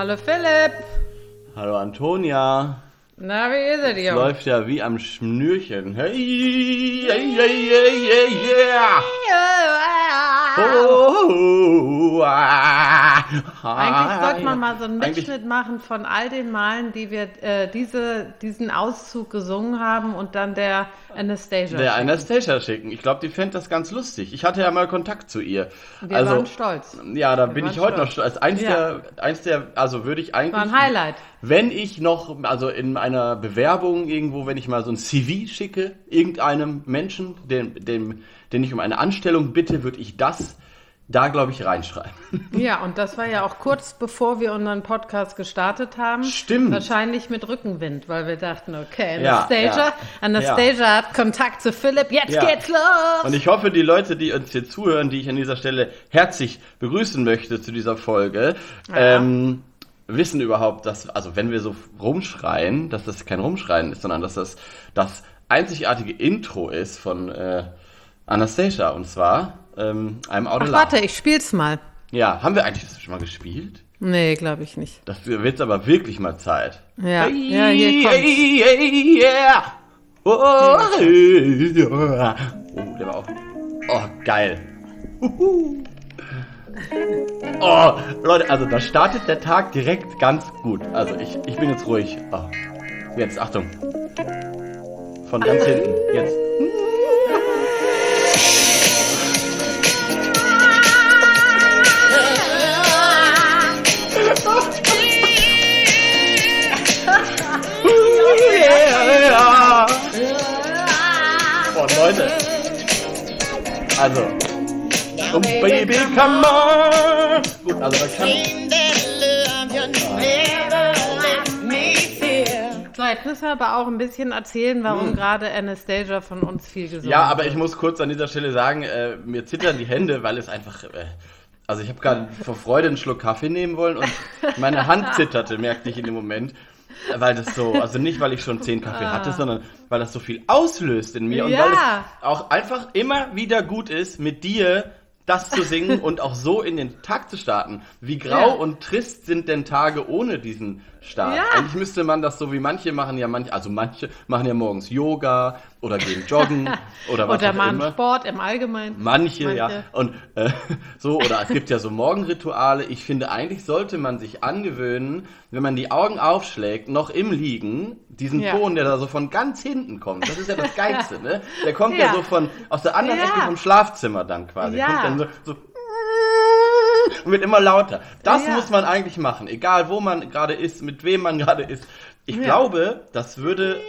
Hallo Philipp. Hallo Antonia. Na, wie ist es dir? Läuft ja wie am Schnürchen. Hey, hey, hey, hey, hey, yeah. Oh, Eigentlich sollte man mal so einen Mitschnitt machen von all den Malen, die wir diesen Auszug gesungen haben und dann der Anastasia schicken. Ich glaube, die fände das ganz lustig. Ich hatte ja mal Kontakt zu ihr. Wir waren stolz. Ja, da bin ich heute noch stolz. Also würde ich eigentlich... War ein Highlight. Wenn ich noch, also in einer Bewerbung irgendwo, wenn ich mal so ein CV schicke, irgendeinem Menschen, den ich um eine Anstellung bitte, würde ich das da, glaube ich, reinschreiben. Ja, und das war ja auch kurz bevor wir unseren Podcast gestartet haben. Stimmt. Wahrscheinlich mit Rückenwind, weil wir dachten, okay, Anastasia hat Kontakt zu Philipp, jetzt geht's los! Und ich hoffe, die Leute, die uns hier zuhören, die ich an dieser Stelle herzlich begrüßen möchte zu dieser Folge, wissen überhaupt, dass, also wenn wir so rumschreien, dass das kein Rumschreien ist, sondern dass das einzigartige Intro ist von Anastasia, und zwar I'm Out of Love. Warte, ich spiel's mal. Ja, haben wir eigentlich das schon mal gespielt? Nee, glaube ich nicht. Dafür wird's aber wirklich mal Zeit. Ja, hey, ja, hier kommt's. Hey, hey, yeah. Oh, der war auch... Oh, geil. Oh, Leute, also da startet der Tag direkt ganz gut. Also ich bin jetzt ruhig. Oh. Jetzt, Achtung. Von ganz hinten. Jetzt. Boah, Leute. Also. Oh baby, come on! Gut, also da kann... So, jetzt müssen wir aber auch ein bisschen erzählen, warum gerade Anastasia von uns viel gesungen hat. Ja, aber ich muss kurz an dieser Stelle sagen, mir zittern die Hände, weil es einfach... also ich habe gerade vor Freude einen Schluck Kaffee nehmen wollen und meine Hand zitterte, merkte ich in dem Moment. Weil das so, also nicht, weil ich schon 10 Kaffee hatte, sondern weil das so viel auslöst in mir. Und weil es auch einfach immer wieder gut ist, mit dir das zu singen und auch so in den Tag zu starten. Wie grau und trist sind denn Tage ohne diesen Start? Ja. Eigentlich müsste man das so, wie manche machen ja morgens Yoga oder gehen joggen oder was oder auch machen immer. Sport im Allgemeinen. Manche, ja. Und so, oder es gibt ja so Morgenrituale. Ich finde, eigentlich sollte man sich angewöhnen, wenn man die Augen aufschlägt, noch im Liegen, diesen Ton, der da so von ganz hinten kommt. Das ist ja das Geilste, ne? Der kommt ja so aus der anderen Ecke vom Schlafzimmer dann quasi. Kommt dann so und wird immer lauter. Das muss man eigentlich machen, egal wo man gerade ist, mit wem man gerade ist. Ich glaube, das würde...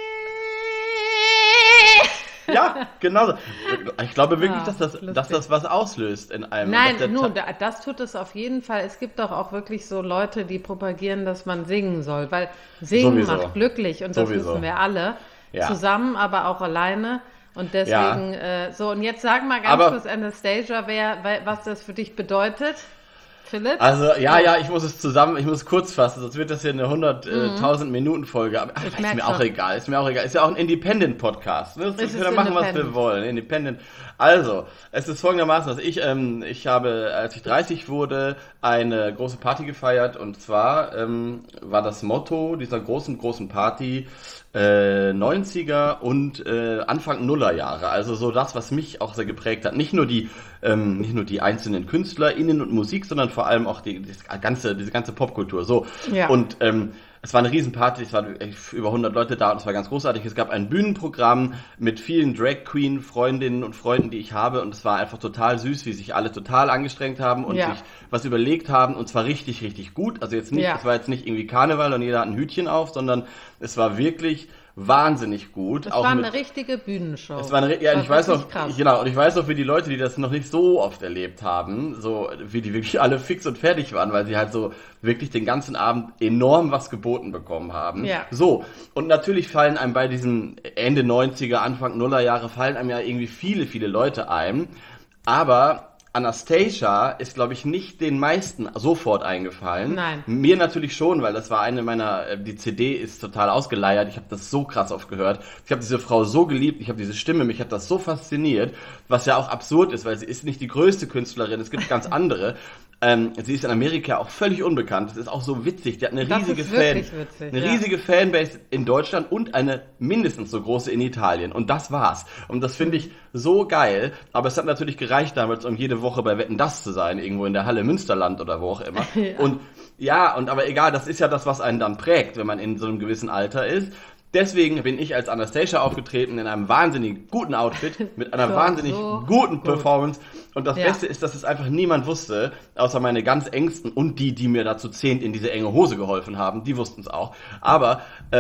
Ja, genau so. Ich glaube wirklich, dass das was auslöst in einem. Nein, das tut es auf jeden Fall. Es gibt doch auch wirklich so Leute, die propagieren, dass man singen soll, weil Singen macht glücklich und das wissen wir alle. Ja. Zusammen, aber auch alleine. Und deswegen, und jetzt sag mal ganz kurz, Anastasia, was das für dich bedeutet. Philipp? Also, ich muss es kurz fassen, sonst wird das hier eine 100.000 Minuten Folge. Aber ist mir auch egal. Ist ja auch ein Independent-Podcast. Ne? Wir können machen, was wir wollen. Independent. Also, es ist folgendermaßen, dass ich habe, als ich 30 wurde, eine große Party gefeiert. Und zwar war das Motto dieser großen Party 90er und Anfang Nullerjahre. Also so das, was mich auch sehr geprägt hat. Nicht nur die einzelnen KünstlerInnen und Musik, sondern vor allem auch diese ganze Popkultur. So. Ja. Und es war eine Riesenparty, es waren über 100 Leute da und es war ganz großartig. Es gab ein Bühnenprogramm mit vielen Drag-Queen-Freundinnen und Freunden, die ich habe, und es war einfach total süß, wie sich alle total angestrengt haben und sich was überlegt haben, und zwar richtig, richtig gut. Also es war jetzt nicht irgendwie Karneval und jeder hat ein Hütchen auf, sondern es war wirklich wahnsinnig gut. Es war eine richtige Bühnenshow. Ich weiß noch, wie die Leute, die das noch nicht so oft erlebt haben, so wie die wirklich alle fix und fertig waren, weil sie halt so wirklich den ganzen Abend enorm was geboten bekommen haben. Ja. So, und natürlich fallen einem bei diesen Ende 90er, Anfang Nullerjahre fallen einem ja irgendwie viele, viele Leute ein, aber Anastasia ist, glaube ich, nicht den meisten sofort eingefallen. Nein. Mir natürlich schon, weil das war die CD ist total ausgeleiert. Ich habe das so krass oft gehört. Ich habe diese Frau so geliebt, ich habe diese Stimme, mich hat das so fasziniert, was ja auch absurd ist, weil sie ist nicht die größte Künstlerin, es gibt ganz andere. Sie ist in Amerika auch völlig unbekannt. Das ist auch so witzig. Die hat eine riesige riesige Fanbase in Deutschland und eine mindestens so große in Italien. Und das war's. Und das finde ich so geil. Aber es hat natürlich gereicht damals, um jede Woche bei Wetten, dass zu sein, irgendwo in der Halle Münsterland oder wo auch immer. Aber egal, das ist ja das, was einen dann prägt, wenn man in so einem gewissen Alter ist. Deswegen bin ich als Anastasia aufgetreten in einem wahnsinnig guten Outfit, mit einer wahnsinnig guten Performance. Und das Beste ist, dass es einfach niemand wusste, außer meine ganz Engsten und die mir dazu 10 in diese enge Hose geholfen haben. Die wussten es auch. Aber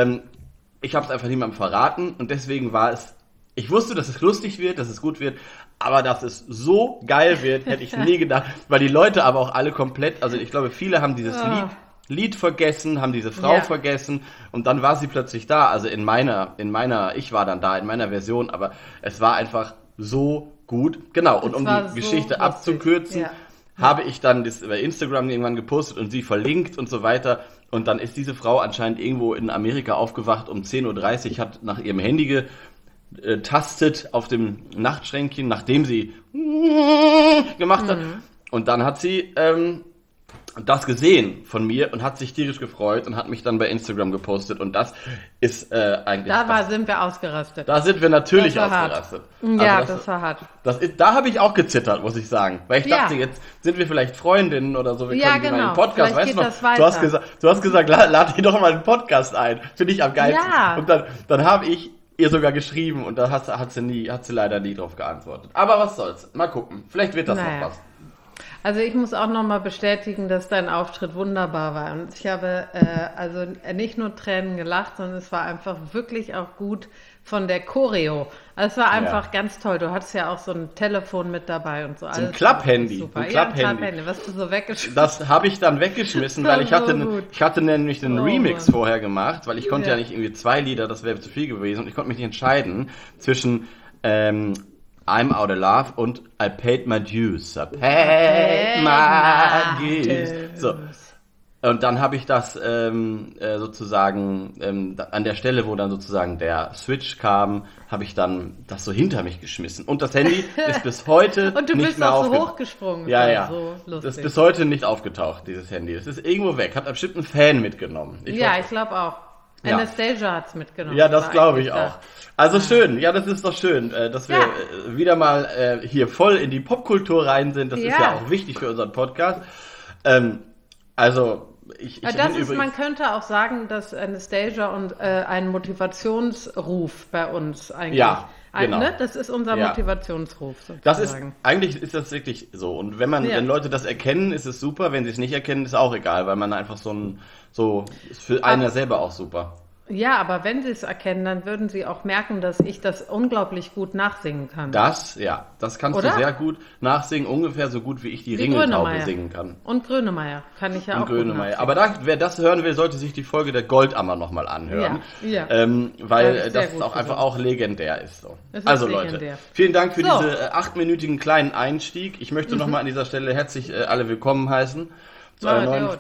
ich habe es einfach niemandem verraten und deswegen ich wusste, dass es lustig wird, dass es gut wird, aber dass es so geil wird, hätte ich nie gedacht, weil die Leute aber auch alle komplett, also ich glaube, viele haben dieses Lied vergessen, haben diese Frau vergessen und dann war sie plötzlich da, also ich war dann da in meiner Version, aber es war einfach so gut, genau, und um die Geschichte abzukürzen, habe ich dann das über Instagram irgendwann gepostet und sie verlinkt und so weiter und dann ist diese Frau anscheinend irgendwo in Amerika aufgewacht um 10:30 Uhr, hat nach ihrem Handy getastet auf dem Nachtschränkchen, nachdem sie gemacht hat und dann hat sie das gesehen von mir und hat sich tierisch gefreut und hat mich dann bei Instagram gepostet und das ist eigentlich... sind wir ausgerastet. Da sind wir natürlich ausgerastet. Ja, also das war hart. Da habe ich auch gezittert, muss ich sagen. Weil ich dachte, jetzt sind wir vielleicht Freundinnen oder so, wir können mal einen Podcast, weißt du noch? Du hast gesagt, lad die doch mal einen Podcast ein. Finde ich am geilsten. Ja. Und dann habe ich ihr sogar geschrieben und da hat sie leider nie drauf geantwortet. Aber was soll's. Mal gucken. Vielleicht wird das noch was. Also ich muss auch nochmal bestätigen, dass dein Auftritt wunderbar war. Und ich habe nicht nur Tränen gelacht, sondern es war einfach wirklich auch gut von der Choreo. Also es war einfach ganz toll. Du hattest ja auch so ein Telefon mit dabei und so. So ein Klapphandy. Ein Klapphandy, was du so weggeschmissen hast. Das habe ich dann weggeschmissen, weil ich hatte nämlich den Remix vorher gemacht, weil ich konnte ja nicht irgendwie 2 Lieder, das wäre zu viel gewesen. Und ich konnte mich nicht entscheiden zwischen I'm Out of Love und I Paid My Dues. I paid my dues. So. Und dann habe ich das sozusagen an der Stelle, wo dann sozusagen der Switch kam, habe ich dann das so hinter mich geschmissen. Und das Handy ist bis heute und du nicht bist mehr auch so hochgesprungen. Ja. So lustig. Das ist bis heute nicht aufgetaucht, dieses Handy. Das ist irgendwo weg. Hat bestimmt ein Fan mitgenommen. Ich glaube auch. Anastasia hat es mitgenommen. Ja, das glaube ich auch. Also schön, das ist doch schön, dass wir wieder mal hier voll in die Popkultur rein sind. Das ist ja auch wichtig für unseren Podcast. Man könnte auch sagen, dass Anastasia und ein Motivationsruf bei uns eigentlich. Ja, genau. Das ist unser Motivationsruf sozusagen. Eigentlich ist das wirklich so. Und wenn Leute das erkennen, ist es super. Wenn sie es nicht erkennen, ist auch egal, weil man einfach ist für einen selber auch super. Ja, aber wenn sie es erkennen, dann würden sie auch merken, dass ich das unglaublich gut nachsingen kann. Das kannst du sehr gut nachsingen, ungefähr so gut wie ich die Ringeltaube singen kann. Und Grönemeyer kann ich ja auch gut nachsingen. Aber wer das hören will, sollte sich die Folge der Goldammer nochmal anhören. Ja. Weil das auch einfach auch legendär ist. So. Also legendär. Leute, vielen Dank für diese 8-minütigen kleinen Einstieg. Ich möchte nochmal an dieser Stelle herzlich alle willkommen heißen. Zu einer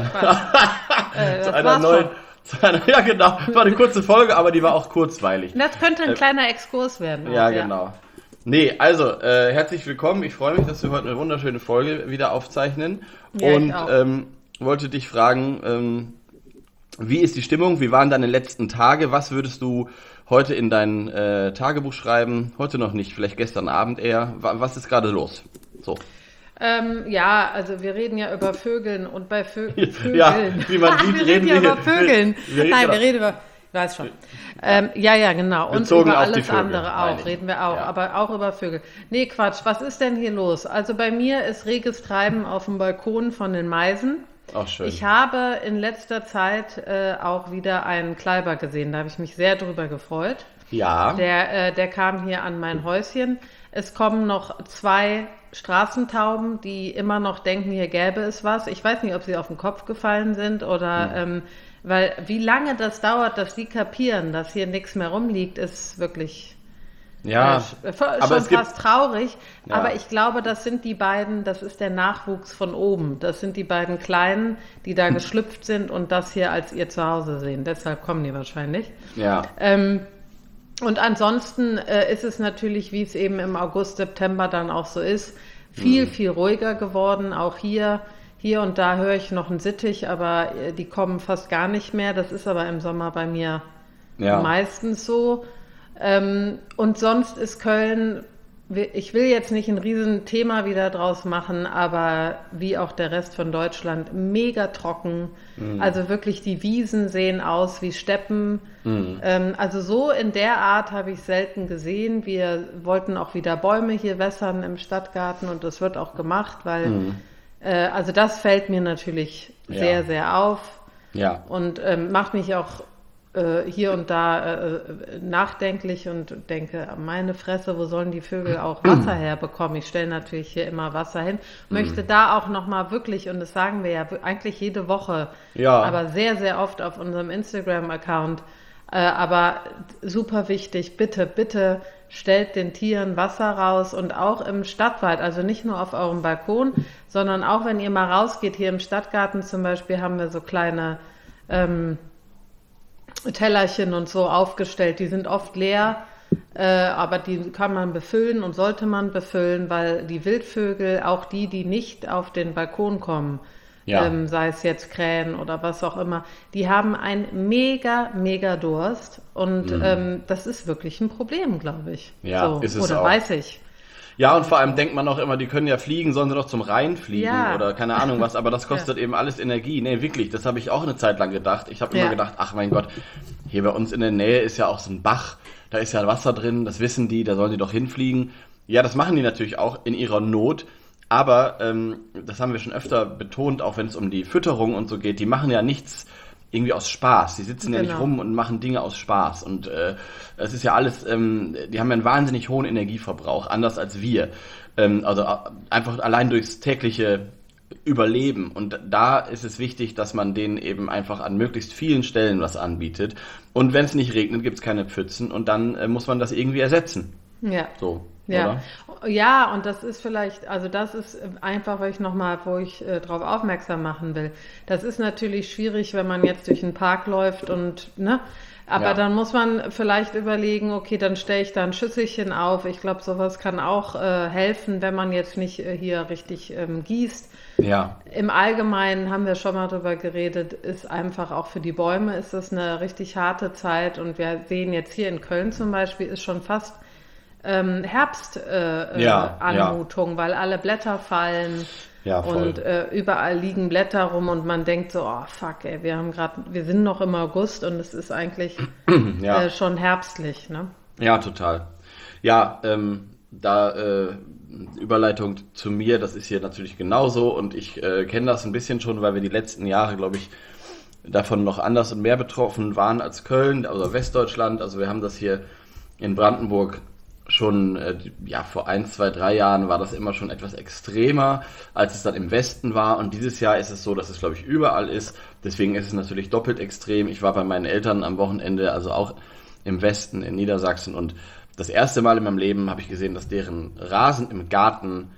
neuen... Ja, genau. Das war eine kurze Folge, aber die war auch kurzweilig. Das könnte ein kleiner Exkurs werden. Ja, genau. Nee, also, herzlich willkommen. Ich freue mich, dass wir heute eine wunderschöne Folge wieder aufzeichnen. Ja, und wollte dich fragen, wie ist die Stimmung? Wie waren deine letzten Tage? Was würdest du heute in dein Tagebuch schreiben? Heute noch nicht, vielleicht gestern Abend eher. Was ist gerade los? So. Also wir reden ja über Vögeln und bei Vögeln. Ja, wie man sieht, reden wir über Vögeln. Wir reden über, ich weiß schon. Genau. Und bezogen über auf alles die Vögel, andere auch, reden wir auch, aber auch über Vögel. Nee, Quatsch, was ist denn hier los? Also bei mir ist reges Treiben auf dem Balkon von den Meisen. Auch schön. Ich habe in letzter Zeit auch wieder einen Kleiber gesehen, da habe ich mich sehr drüber gefreut. Ja. Der kam hier an mein Häuschen. Es kommen noch 2 Straßentauben, die immer noch denken, hier gäbe es was. Ich weiß nicht, ob sie auf den Kopf gefallen sind oder weil wie lange das dauert, dass die kapieren, dass hier nichts mehr rumliegt, ist wirklich schon fast traurig. Ja. Aber ich glaube, das sind die beiden, das ist der Nachwuchs von oben. Das sind die beiden Kleinen, die da geschlüpft sind und das hier als ihr Zuhause sehen. Deshalb kommen die wahrscheinlich. Ja. Und ansonsten ist es natürlich, wie es eben im August, September dann auch so ist, viel ruhiger geworden. Auch hier hier und da höre ich noch einen Sittich, aber die kommen fast gar nicht mehr. Das ist aber im Sommer bei mir meistens so. Und sonst ist Köln, ich will jetzt nicht ein Riesenthema wieder draus machen, aber wie auch der Rest von Deutschland, mega trocken. Also wirklich, die Wiesen sehen aus wie Steppen. Also so in der Art habe ich selten gesehen. Wir wollten auch wieder Bäume hier wässern im Stadtgarten und das wird auch gemacht, weil also das fällt mir natürlich sehr, sehr auf und macht mich auch hier und da nachdenklich und denke, meine Fresse, wo sollen die Vögel auch Wasser herbekommen? Ich stelle natürlich hier immer Wasser hin. Möchte da auch nochmal wirklich, und das sagen wir ja eigentlich jede Woche, aber sehr, sehr oft auf unserem Instagram-Account, aber super wichtig, bitte, bitte stellt den Tieren Wasser raus und auch im Stadtwald, also nicht nur auf eurem Balkon, sondern auch wenn ihr mal rausgeht, hier im Stadtgarten zum Beispiel haben wir so kleine Tellerchen und so aufgestellt, die sind oft leer, aber die kann man befüllen und sollte man befüllen, weil die Wildvögel, auch die nicht auf den Balkon kommen, sei es jetzt Krähen oder was auch immer, die haben einen mega, mega Durst und das ist wirklich ein Problem, glaube ich. Ja, so, ist es oder auch. Weiß ich. Ja, und vor allem denkt man auch immer, die können ja fliegen, sollen sie doch zum Rhein fliegen oder keine Ahnung was, aber das kostet eben alles Energie. Nee, wirklich, das habe ich auch eine Zeit lang gedacht. Ich habe immer gedacht, ach mein Gott, hier bei uns in der Nähe ist ja auch so ein Bach, da ist ja Wasser drin, das wissen die, da sollen die doch hinfliegen. Ja, das machen die natürlich auch in ihrer Not, aber das haben wir schon öfter betont, auch wenn es um die Fütterung und so geht, die machen ja nichts irgendwie aus Spaß. Die sitzen ja nicht rum und machen Dinge aus Spaß. Und es ist ja alles, die haben ja einen wahnsinnig hohen Energieverbrauch, anders als wir. Also einfach allein durchs tägliche Überleben. Und da ist es wichtig, dass man denen eben einfach an möglichst vielen Stellen was anbietet. Und wenn es nicht regnet, gibt es keine Pfützen und dann muss man das irgendwie ersetzen. Ja. So. Ja. Oder? Ja, und das ist vielleicht, also das ist einfach, wo ich drauf aufmerksam machen will. Das ist natürlich schwierig, wenn man jetzt durch einen Park läuft und, ne? Aber dann muss man vielleicht überlegen, okay, dann stelle ich da ein Schüsselchen auf. Ich glaube, sowas kann auch helfen, wenn man jetzt nicht hier richtig gießt. Ja. Im Allgemeinen haben wir schon mal drüber geredet, ist einfach auch für die Bäume ist das eine richtig harte Zeit. Und wir sehen jetzt hier in Köln zum Beispiel, ist schon fast Herbstanmutung, weil alle Blätter fallen und überall liegen Blätter rum und man denkt so, oh fuck, ey, wir sind noch im August und es ist eigentlich schon herbstlich, ne? Ja, total. Ja, Überleitung zu mir, das ist hier natürlich genauso und ich kenne das ein bisschen schon, weil wir die letzten Jahre, glaube ich, davon noch anders und mehr betroffen waren als Köln, also Westdeutschland. Also wir haben das hier in Brandenburg schon, vor 1, 2, 3 Jahren war das immer schon etwas extremer, als es dann im Westen war. Und dieses Jahr ist es so, dass es, glaube ich, überall ist. Deswegen ist es natürlich doppelt extrem. Ich war bei meinen Eltern am Wochenende, also auch im Westen, in Niedersachsen. Und das erste Mal in meinem Leben habe ich gesehen, dass deren Rasen im Garten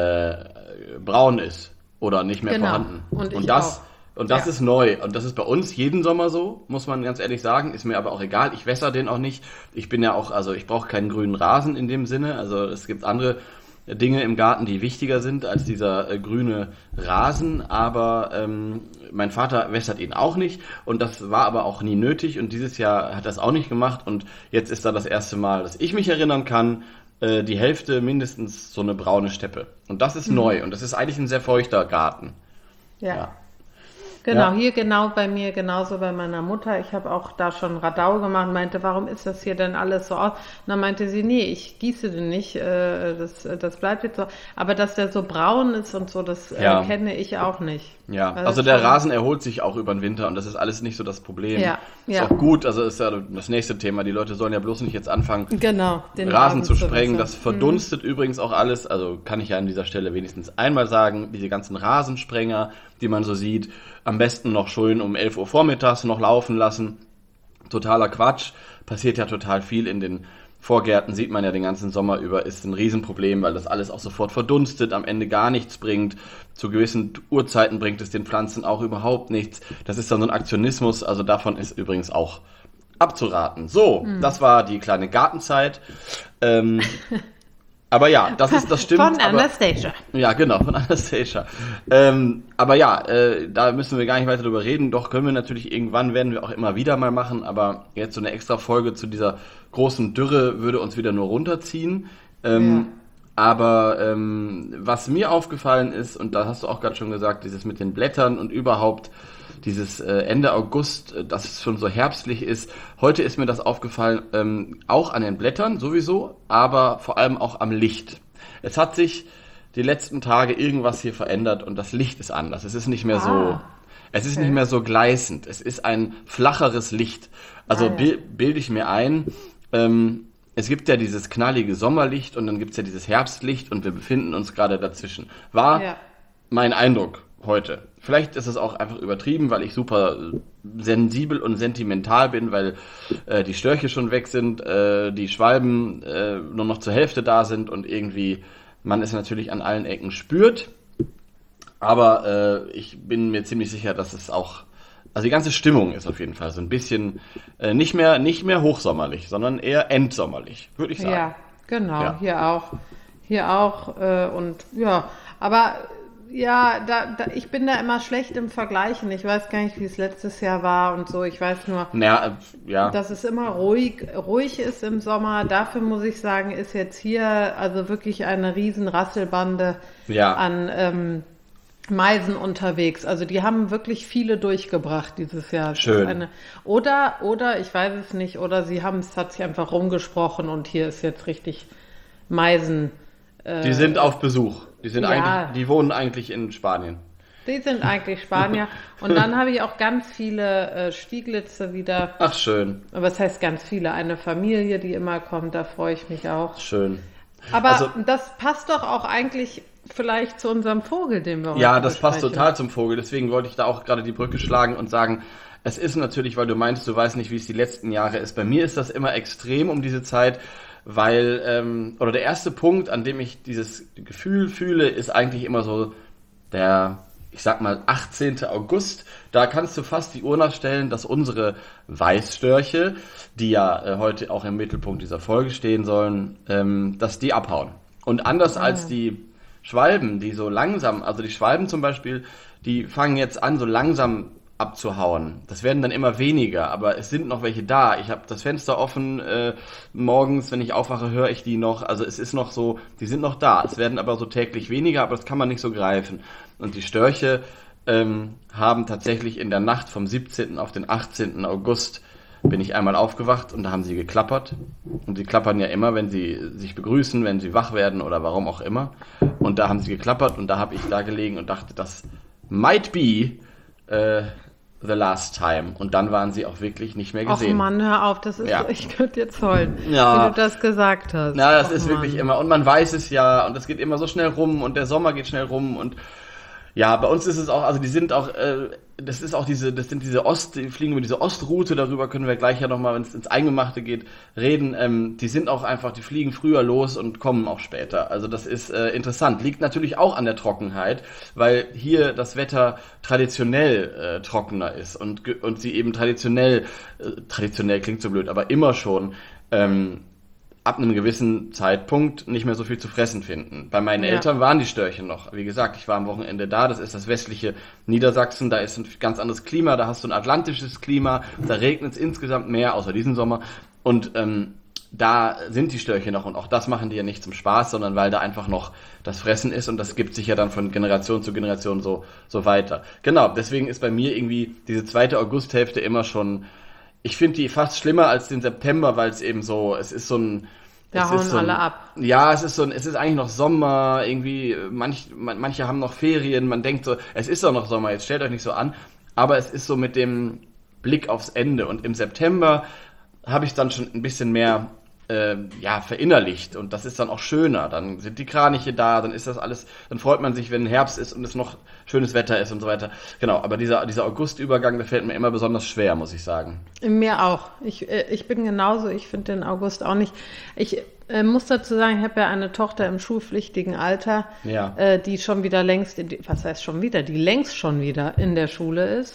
braun ist oder nicht mehr vorhanden. Und das ist neu. Und das ist bei uns jeden Sommer so, muss man ganz ehrlich sagen. Ist mir aber auch egal. Ich wässer den auch nicht. Ich bin ja auch, also ich brauche keinen grünen Rasen in dem Sinne. Also es gibt andere Dinge im Garten, die wichtiger sind als dieser grüne Rasen. Aber mein Vater wässert ihn auch nicht. Und das war aber auch nie nötig. Und dieses Jahr hat er es auch nicht gemacht. Und jetzt ist da das erste Mal, dass ich mich erinnern kann, die Hälfte mindestens so eine braune Steppe. Und das ist neu. Und das ist eigentlich ein sehr feuchter Garten. Ja. Genau, hier genau bei mir, genauso bei meiner Mutter. Ich habe auch da schon Radau gemacht und meinte, warum ist das hier denn alles so aus? Und dann meinte sie, nee, ich gieße den nicht, das bleibt jetzt so. Aber dass der so braun ist und so, das kenne ich auch nicht. Ja, also der Rasen erholt sich auch über den Winter und das ist alles nicht so das Problem. Ist auch gut, also ist ja das nächste Thema. Die Leute sollen ja bloß nicht jetzt anfangen, den Rasen zu sprengen. Das verdunstet übrigens auch alles. Also kann ich ja an dieser Stelle wenigstens einmal sagen, diese ganzen Rasensprenger, die man so sieht, am besten noch schön um 11 Uhr vormittags noch laufen lassen. Totaler Quatsch. Passiert ja total viel in den Vorgärten, sieht man ja den ganzen Sommer über, ist ein Riesenproblem, weil das alles auch sofort verdunstet, am Ende gar nichts bringt. Zu gewissen Uhrzeiten bringt es den Pflanzen auch überhaupt nichts. Das ist dann so ein Aktionismus, also davon ist übrigens auch abzuraten. So, das war die kleine Gartenzeit. Aber ja, das stimmt. Von Anastasia. Ja, genau, von Anastasia. Aber ja, da müssen wir gar nicht weiter drüber reden. Doch können wir natürlich irgendwann, werden wir auch immer wieder mal machen. Aber jetzt so eine extra Folge zu dieser großen Dürre würde uns wieder nur runterziehen. Aber was mir aufgefallen ist, und da hast du auch gerade schon gesagt, dieses mit den Blättern und überhaupt dieses Ende August, dass es schon so herbstlich ist. Heute ist mir das aufgefallen, auch an den Blättern sowieso, aber vor allem auch am Licht. Es hat sich die letzten Tage irgendwas hier verändert und das Licht ist anders. Es ist nicht mehr nicht mehr so gleißend. Es ist ein flacheres Licht. Also bilde ich mir ein, es gibt ja dieses knallige Sommerlicht und dann gibt es ja dieses Herbstlicht und wir befinden uns gerade dazwischen. War mein Eindruck heute. Vielleicht ist es auch einfach übertrieben, weil ich super sensibel und sentimental bin, weil die Störche schon weg sind, die Schwalben nur noch zur Hälfte da sind und irgendwie man es natürlich an allen Ecken spürt. Aber ich bin mir ziemlich sicher, dass es auch, also die ganze Stimmung ist auf jeden Fall so ein bisschen nicht mehr hochsommerlich, sondern eher endsommerlich, würde ich sagen. Ja, genau, ja. Hier auch und ja, aber ja, ich bin da immer schlecht im Vergleichen. Ich weiß gar nicht, wie es letztes Jahr war und so. Ich weiß nur, dass es immer ruhig ist im Sommer. Dafür muss ich sagen, ist jetzt hier also wirklich eine riesen Rasselbande an Meisen unterwegs. Also die haben wirklich viele durchgebracht dieses Jahr. Schön. Oder, ich weiß es nicht, oder hat sich einfach rumgesprochen und hier ist jetzt richtig Meisen. Die sind auf Besuch. Die wohnen eigentlich in Spanien. Die sind eigentlich Spanier. Und dann habe ich auch ganz viele Stieglitze wieder. Ach, schön. Aber es heißt ganz viele. Eine Familie, die immer kommt, da freue ich mich auch. Schön. Aber das passt doch auch eigentlich vielleicht zu unserem Vogel, den wir heute Ja, das passt total zum Vogel. Deswegen wollte ich da auch gerade die Brücke schlagen und sagen, es ist natürlich, weil du meinst, du weißt nicht, wie es die letzten Jahre ist. Bei mir ist das immer extrem um diese Zeit, weil, oder der erste Punkt, an dem ich dieses Gefühl fühle, ist eigentlich immer so der, ich sag mal, 18. August. Da kannst du fast die Uhr nachstellen, dass unsere Weißstörche, die ja heute auch im Mittelpunkt dieser Folge stehen sollen, dass die abhauen. Und anders als die Schwalben, die so langsam, also die Schwalben zum Beispiel, die fangen jetzt an, so langsam abzuhauen. Das werden dann immer weniger, aber es sind noch welche da. Ich habe das Fenster offen, morgens, wenn ich aufwache, höre ich die noch. Also es ist noch so, die sind noch da. Es werden aber so täglich weniger, aber das kann man nicht so greifen. Und die Störche haben tatsächlich in der Nacht vom 17. auf den 18. August bin ich einmal aufgewacht und da haben sie geklappert. Und sie klappern ja immer, wenn sie sich begrüßen, wenn sie wach werden oder warum auch immer. Und da haben sie geklappert und da habe ich da gelegen und dachte, das might be the last time. Und dann waren sie auch wirklich nicht mehr gesehen. Och Mann, hör auf, das ist so, ich könnte jetzt heulen, wie du das gesagt hast. Ja, das ist wirklich immer, und man weiß es ja, und es geht immer so schnell rum und der Sommer geht schnell rum und ja, bei uns ist es auch, also die sind auch, die fliegen über diese Ostroute, darüber können wir gleich ja nochmal, wenn es ins Eingemachte geht, reden. Die sind auch einfach, die fliegen früher los und kommen auch später. Also das ist interessant. Liegt natürlich auch an der Trockenheit, weil hier das Wetter traditionell trockener ist und sie eben traditionell klingt so blöd, aber immer schon ab einem gewissen Zeitpunkt nicht mehr so viel zu fressen finden. Bei meinen Eltern waren die Störche noch. Wie gesagt, ich war am Wochenende da, das ist das westliche Niedersachsen, da ist ein ganz anderes Klima, da hast du ein atlantisches Klima, da regnet es insgesamt mehr, außer diesen Sommer. Und da sind die Störche noch und auch das machen die ja nicht zum Spaß, sondern weil da einfach noch das Fressen ist und das gibt sich ja dann von Generation zu Generation so weiter. Genau, deswegen ist bei mir irgendwie diese zweite Augusthälfte immer schon, ich finde die fast schlimmer als den September, weil es eben so, es ist so ein... Da hauen alle ab. Ja, es ist eigentlich noch Sommer, irgendwie, manche haben noch Ferien, man denkt so, es ist doch noch Sommer, jetzt stellt euch nicht so an, aber es ist so mit dem Blick aufs Ende und im September habe ich dann schon ein bisschen mehr verinnerlicht und das ist dann auch schöner, dann sind die Kraniche da, dann ist das alles, dann freut man sich, wenn Herbst ist und es noch schönes Wetter ist und so weiter. Genau, aber dieser Augustübergang, der fällt mir immer besonders schwer, muss ich sagen. Mir auch. Ich bin genauso, ich finde den August auch nicht. Ich muss dazu sagen, ich habe ja eine Tochter im schulpflichtigen Alter, die schon wieder die längst schon wieder in der Schule ist.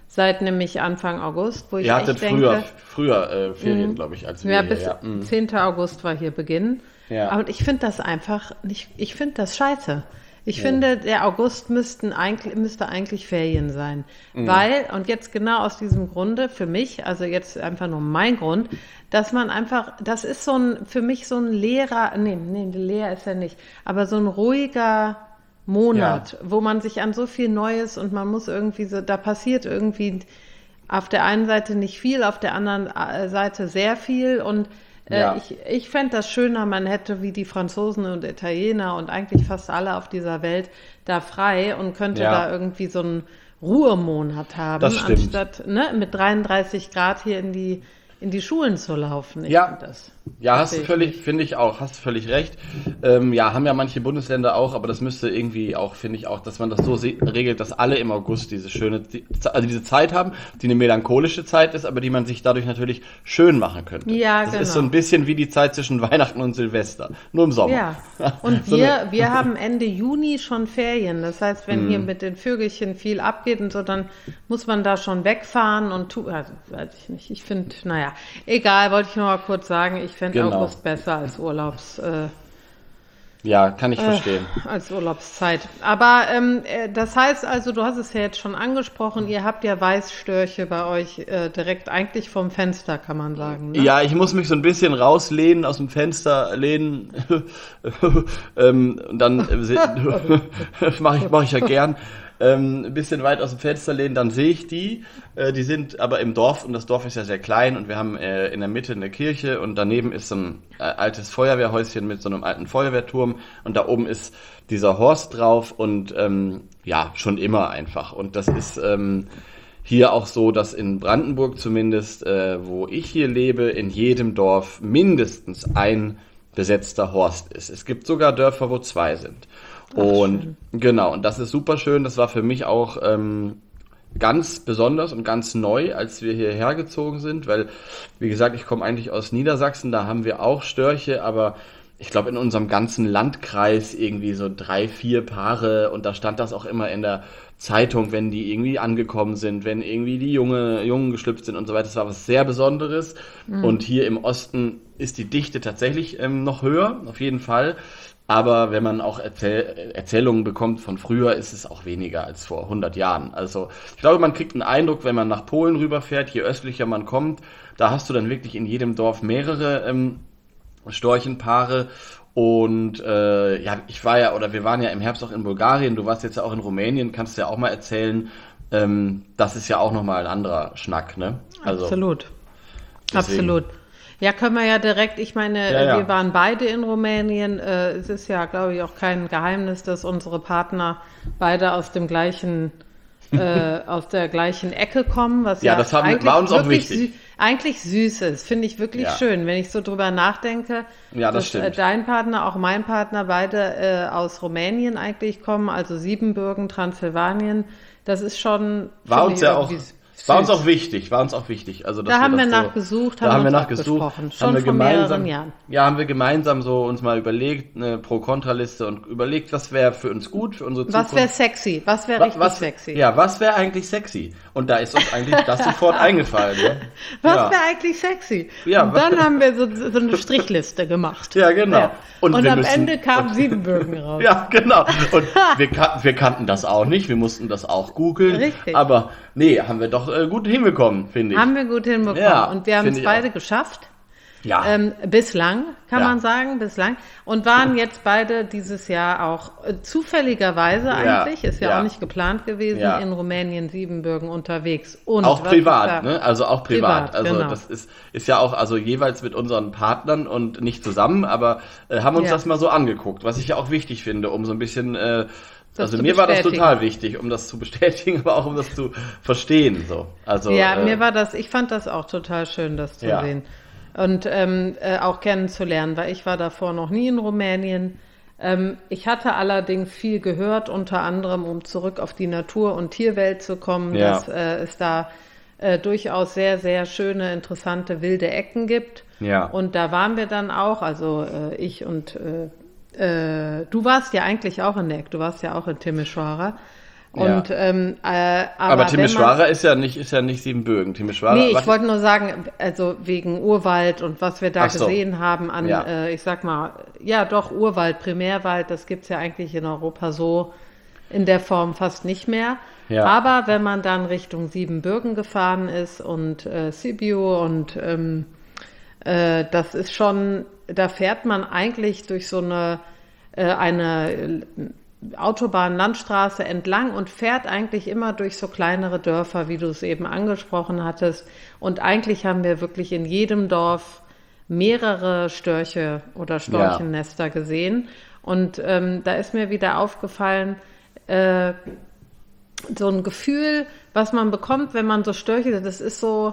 seit nämlich Anfang August, wo ich Ihr hattet früher Ferien, glaube ich, als wir bis 10. August war hier Beginn. Ja. Aber ich finde das einfach nicht, ich finde das scheiße. Ich finde, der August müsste eigentlich Ferien sein. Weil, und jetzt genau aus diesem Grunde, für mich, also jetzt einfach nur mein Grund, dass man einfach, das ist für mich so ein leer ist er nicht, aber so ein ruhiger Monat, wo man sich an so viel Neues und man muss irgendwie so, da passiert irgendwie auf der einen Seite nicht viel, auf der anderen Seite sehr viel und ich fände das schöner, man hätte wie die Franzosen und Italiener und eigentlich fast alle auf dieser Welt da frei und könnte da irgendwie so einen Ruhemonat haben, anstatt mit 33 Grad hier in die Schulen zu laufen. Hast du völlig recht. Haben ja manche Bundesländer auch, aber das müsste irgendwie auch, finde ich auch, dass man das so regelt, dass alle im August diese Zeit haben, die eine melancholische Zeit ist, aber die man sich dadurch natürlich schön machen könnte. Ja, das ist so ein bisschen wie die Zeit zwischen Weihnachten und Silvester, nur im Sommer. Ja. Und wir haben Ende Juni schon Ferien. Das heißt, wenn hier mit den Vögelchen viel abgeht und so, dann muss man da schon wegfahren und weiß ich nicht. Ich finde, egal, wollte ich nur mal kurz sagen, ich fände August besser als kann ich verstehen. Als Urlaubszeit. Aber das heißt also, du hast es ja jetzt schon angesprochen, ihr habt ja Weißstörche bei euch direkt eigentlich vom Fenster, kann man sagen. Ne? Ja, ich muss mich so ein bisschen rauslehnen, aus dem Fenster lehnen. Und dann mach ich ja gern. Ein bisschen weit aus dem Fenster lehnen, dann sehe ich die. Die sind aber im Dorf und das Dorf ist ja sehr klein und wir haben in der Mitte eine Kirche und daneben ist so ein altes Feuerwehrhäuschen mit so einem alten Feuerwehrturm und da oben ist dieser Horst drauf und schon immer einfach. Und das ist hier auch so, dass in Brandenburg zumindest, wo ich hier lebe, in jedem Dorf mindestens ein besetzter Horst ist. Es gibt sogar Dörfer, wo 2 sind. Und genau, und das ist super schön. Das war für mich auch ganz besonders und ganz neu, als wir hierher gezogen sind, weil, wie gesagt, ich komme eigentlich aus Niedersachsen, da haben wir auch Störche, aber ich glaube in unserem ganzen Landkreis irgendwie so 3, 4 Paare und da stand das auch immer in der Zeitung, wenn die irgendwie angekommen sind, wenn irgendwie die Jungen geschlüpft sind und so weiter. Das war was sehr Besonderes. Und hier im Osten ist die Dichte tatsächlich noch höher, auf jeden Fall. Aber wenn man auch Erzählungen bekommt von früher, ist es auch weniger als vor 100 Jahren. Also ich glaube, man kriegt einen Eindruck, wenn man nach Polen rüberfährt, je östlicher man kommt, da hast du dann wirklich in jedem Dorf mehrere Storchenpaare. Und wir waren ja im Herbst auch in Bulgarien, du warst jetzt ja auch in Rumänien, kannst du ja auch mal erzählen, das ist ja auch nochmal ein anderer Schnack, ne? Also, absolut. Ja, können wir ja direkt, ich meine, wir waren beide in Rumänien. Es ist ja, glaube ich, auch kein Geheimnis, dass unsere Partner beide aus der gleichen Ecke kommen, was war uns auch wichtig. Eigentlich süß ist, finde ich wirklich schön, wenn ich so drüber nachdenke, das stimmt. Dein Partner, auch mein Partner, beide aus Rumänien eigentlich kommen, also Siebenbürgen, Transsilvanien, das ist schon... War uns auch wichtig. Also, da haben wir nachgesucht, haben wir nachgesucht. Schon vor mehreren Jahren. Ja, haben wir gemeinsam so uns mal überlegt, eine Pro-Kontra-Liste und überlegt, was wäre für uns gut, für unsere Zukunft. Was wäre sexy? Was wäre richtig sexy? Ja, was wäre eigentlich sexy? Und da ist uns eigentlich das sofort eingefallen. Ne? Was wäre eigentlich sexy? Ja, und dann haben wir so eine Strichliste gemacht. Ja, genau. Ja. Und am Ende kamen Siebenbürgen raus. Ja, genau. Und wir kannten das auch nicht, wir mussten das auch googeln. Richtig. Aber nee, haben wir doch gut hinbekommen, finde ich. Haben wir gut hinbekommen. Ja, und wir haben es beide geschafft. Ja. Bislang, kann man sagen, bislang. Und waren jetzt beide dieses Jahr auch zufälligerweise eigentlich, ist ja auch nicht geplant gewesen, in Rumänien, Siebenbürgen unterwegs. Und auch privat, ne? Also auch privat. Also genau. Das ist ja auch also jeweils mit unseren Partnern und nicht zusammen, aber haben uns das mal so angeguckt, was ich ja auch wichtig finde, um so ein bisschen... Also mir war das total wichtig, um das zu bestätigen, aber auch um das zu verstehen. So. Also, ich fand das auch total schön, das zu sehen. Und auch kennenzulernen, weil ich war davor noch nie in Rumänien. Ich hatte allerdings viel gehört, unter anderem, um zurück auf die Natur- und Tierwelt zu kommen, dass es da durchaus sehr, sehr schöne, interessante, wilde Ecken gibt. Ja. Und da waren wir dann auch, also ich und du warst ja eigentlich auch in der Ecke, du warst ja auch in Timișoara. Und, aber Timișoara ist ja nicht Siebenbürgen. Timișoara. Nee, ich wollte nur sagen, also wegen Urwald und was wir da gesehen haben an, ich sag mal, ja doch, Urwald, Primärwald, das gibt's ja eigentlich in Europa so in der Form fast nicht mehr. Ja. Aber wenn man dann Richtung Siebenbürgen gefahren ist und Sibiu und das ist schon, da fährt man eigentlich durch so eine Autobahn, Landstraße entlang und fährt eigentlich immer durch so kleinere Dörfer, wie du es eben angesprochen hattest. Und eigentlich haben wir wirklich in jedem Dorf mehrere Störche oder Storchennester gesehen. Und da ist mir wieder aufgefallen, so ein Gefühl, was man bekommt, wenn man so Störche, das ist so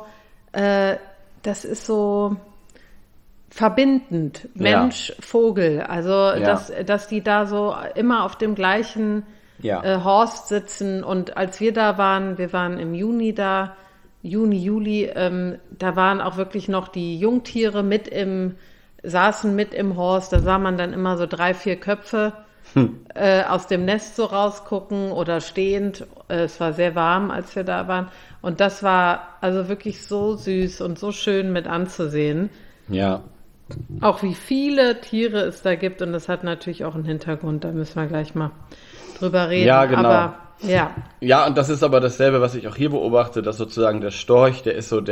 verbindend, Mensch, Vogel, also dass die da so immer auf dem gleichen Horst sitzen. Und als wir da waren, wir waren im Juni da, Juli, da waren auch wirklich noch die Jungtiere saßen mit im Horst, da sah man dann immer so 3, 4 Köpfe aus dem Nest so rausgucken oder stehend. Es war sehr warm, als wir da waren. Und das war also wirklich so süß und so schön mit anzusehen. Ja. Auch wie viele Tiere es da gibt, und das hat natürlich auch einen Hintergrund, da müssen wir gleich mal drüber reden. Ja, genau. Aber, ja, und das ist aber dasselbe, was ich auch hier beobachte, dass sozusagen der Storch, der ist so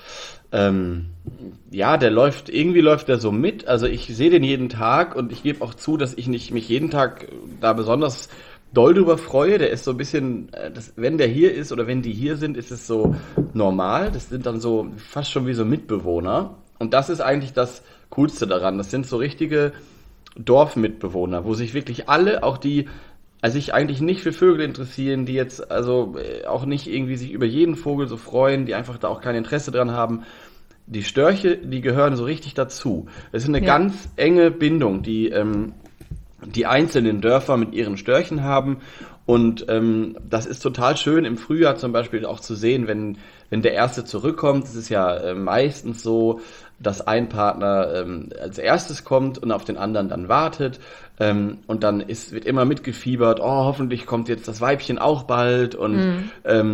irgendwie läuft der so mit. Also ich sehe den jeden Tag und ich gebe auch zu, dass ich nicht mich jeden Tag da besonders doll drüber freue. Der ist so ein bisschen, wenn der hier ist oder wenn die hier sind, ist es so normal. Das sind dann so fast schon wie so Mitbewohner. Und das ist eigentlich das Coolste daran. Das sind so richtige Dorfmitbewohner, wo sich wirklich alle, auch die sich eigentlich nicht für Vögel interessieren, die jetzt also auch nicht irgendwie sich über jeden Vogel so freuen, die einfach da auch kein Interesse dran haben. Die Störche, die gehören so richtig dazu. Es ist eine ganz enge Bindung, die einzelnen Dörfer mit ihren Störchen haben. Und das ist total schön im Frühjahr zum Beispiel auch zu sehen, wenn der Erste zurückkommt. Es ist ja meistens so, dass ein Partner als erstes kommt und auf den anderen dann wartet. Und dann wird immer mitgefiebert, hoffentlich kommt jetzt das Weibchen auch bald und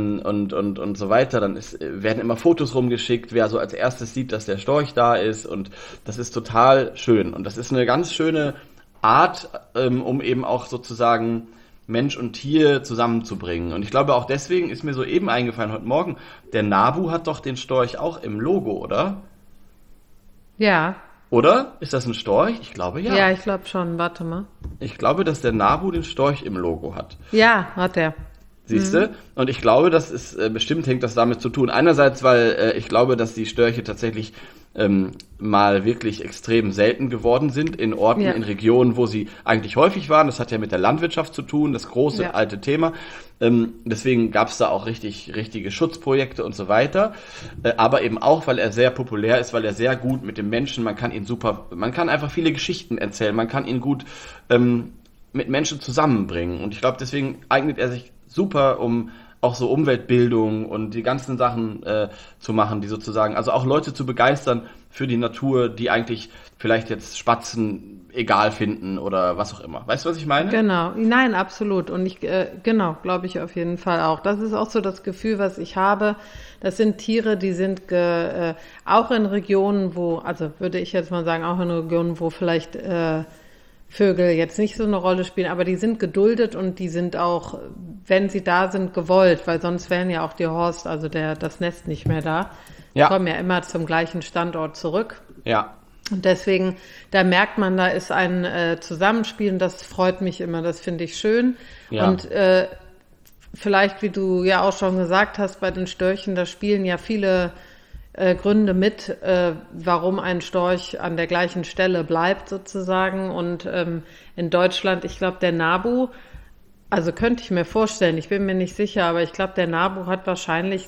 so weiter. Dann werden immer Fotos rumgeschickt, wer so als erstes sieht, dass der Storch da ist. Und das ist total schön. Und das ist eine ganz schöne Art, um eben auch sozusagen Mensch und Tier zusammenzubringen. Und ich glaube, auch deswegen ist mir so eben eingefallen heute Morgen, der Nabu hat doch den Storch auch im Logo, oder? Ja. Oder? Ist das ein Storch? Ich glaube, ja. Ja, ich glaube schon. Warte mal. Ich glaube, dass der Nabu den Storch im Logo hat. Ja, hat er. Siehst du? Und ich glaube, das ist bestimmt hängt das damit zu tun. Einerseits, weil ich glaube, dass die Störche tatsächlich mal wirklich extrem selten geworden sind in Orten, in Regionen, wo sie eigentlich häufig waren. Das hat ja mit der Landwirtschaft zu tun, das große alte Thema. Deswegen gab es da auch richtige Schutzprojekte und so weiter. Aber eben auch, weil er sehr populär ist, weil er sehr gut mit dem Menschen, man kann einfach viele Geschichten erzählen, man kann ihn gut mit Menschen zusammenbringen. Und ich glaube, deswegen eignet er sich super, um auch so Umweltbildung und die ganzen Sachen zu machen, die sozusagen, also auch Leute zu begeistern für die Natur, die eigentlich vielleicht jetzt Spatzen egal finden oder was auch immer. Weißt du, was ich meine? Genau, nein, absolut. Und glaube ich auf jeden Fall auch. Das ist auch so das Gefühl, was ich habe. Das sind Tiere, die sind auch in Regionen, also würde ich jetzt mal sagen, auch in Regionen, wo vielleicht Vögel jetzt nicht so eine Rolle spielen, aber die sind geduldet und die sind auch, wenn sie da sind, gewollt, weil sonst wären ja auch die Horst, also das Nest nicht mehr da. Die kommen ja immer zum gleichen Standort zurück. Ja. Und deswegen, da merkt man, da ist ein Zusammenspiel und das freut mich immer, das finde ich schön. Ja. Und vielleicht, wie du ja auch schon gesagt hast, bei den Störchen, da spielen ja viele Gründe mit, warum ein Storch an der gleichen Stelle bleibt sozusagen. Und in Deutschland, ich glaube, der Nabu, also könnte ich mir vorstellen, ich bin mir nicht sicher, aber ich glaube, der Nabu hat wahrscheinlich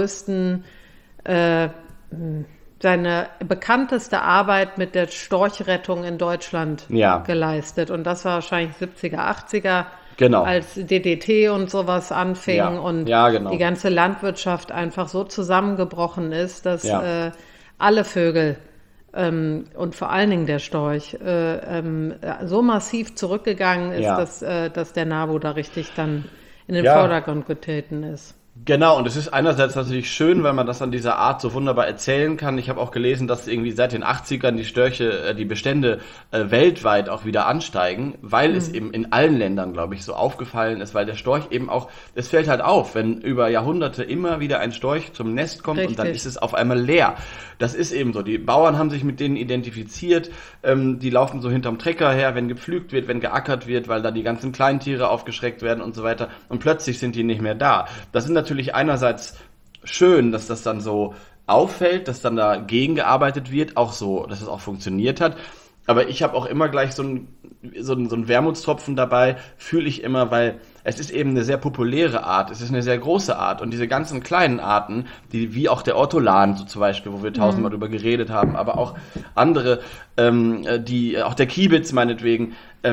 seine bekannteste Arbeit mit der Storchrettung in Deutschland geleistet. Und das war wahrscheinlich 70er, 80er. Genau. Als DDT und sowas anfing und die ganze Landwirtschaft einfach so zusammengebrochen ist, dass alle Vögel und vor allen Dingen der Storch so massiv zurückgegangen ist, dass der Nabu da richtig dann in den Vordergrund getreten ist. Genau, und es ist einerseits natürlich schön, weil man das an dieser Art so wunderbar erzählen kann. Ich habe auch gelesen, dass irgendwie seit den 80ern die Störche, die Bestände weltweit auch wieder ansteigen, weil es eben in allen Ländern, glaube ich, so aufgefallen ist, weil der Storch eben auch, es fällt halt auf, wenn über Jahrhunderte immer wieder ein Storch zum Nest kommt. Richtig. Und dann ist es auf einmal leer. Das ist eben so. Die Bauern haben sich mit denen identifiziert, die laufen so hinterm Trecker her, wenn gepflügt wird, wenn geackert wird, weil da die ganzen Kleintiere aufgeschreckt werden und so weiter. Und plötzlich sind die nicht mehr da. Das sind natürlich einerseits schön, dass das dann so auffällt, dass dann dagegen gearbeitet wird, auch so, dass es auch funktioniert hat. Aber ich habe auch immer gleich so einen Wermutstropfen dabei, fühle ich immer, weil es ist eben eine sehr populäre Art, es ist eine sehr große Art und diese ganzen kleinen Arten, die wie auch der Ortolan so zum Beispiel, wo wir tausendmal drüber geredet haben, aber auch andere, auch der Kiebitz meinetwegen,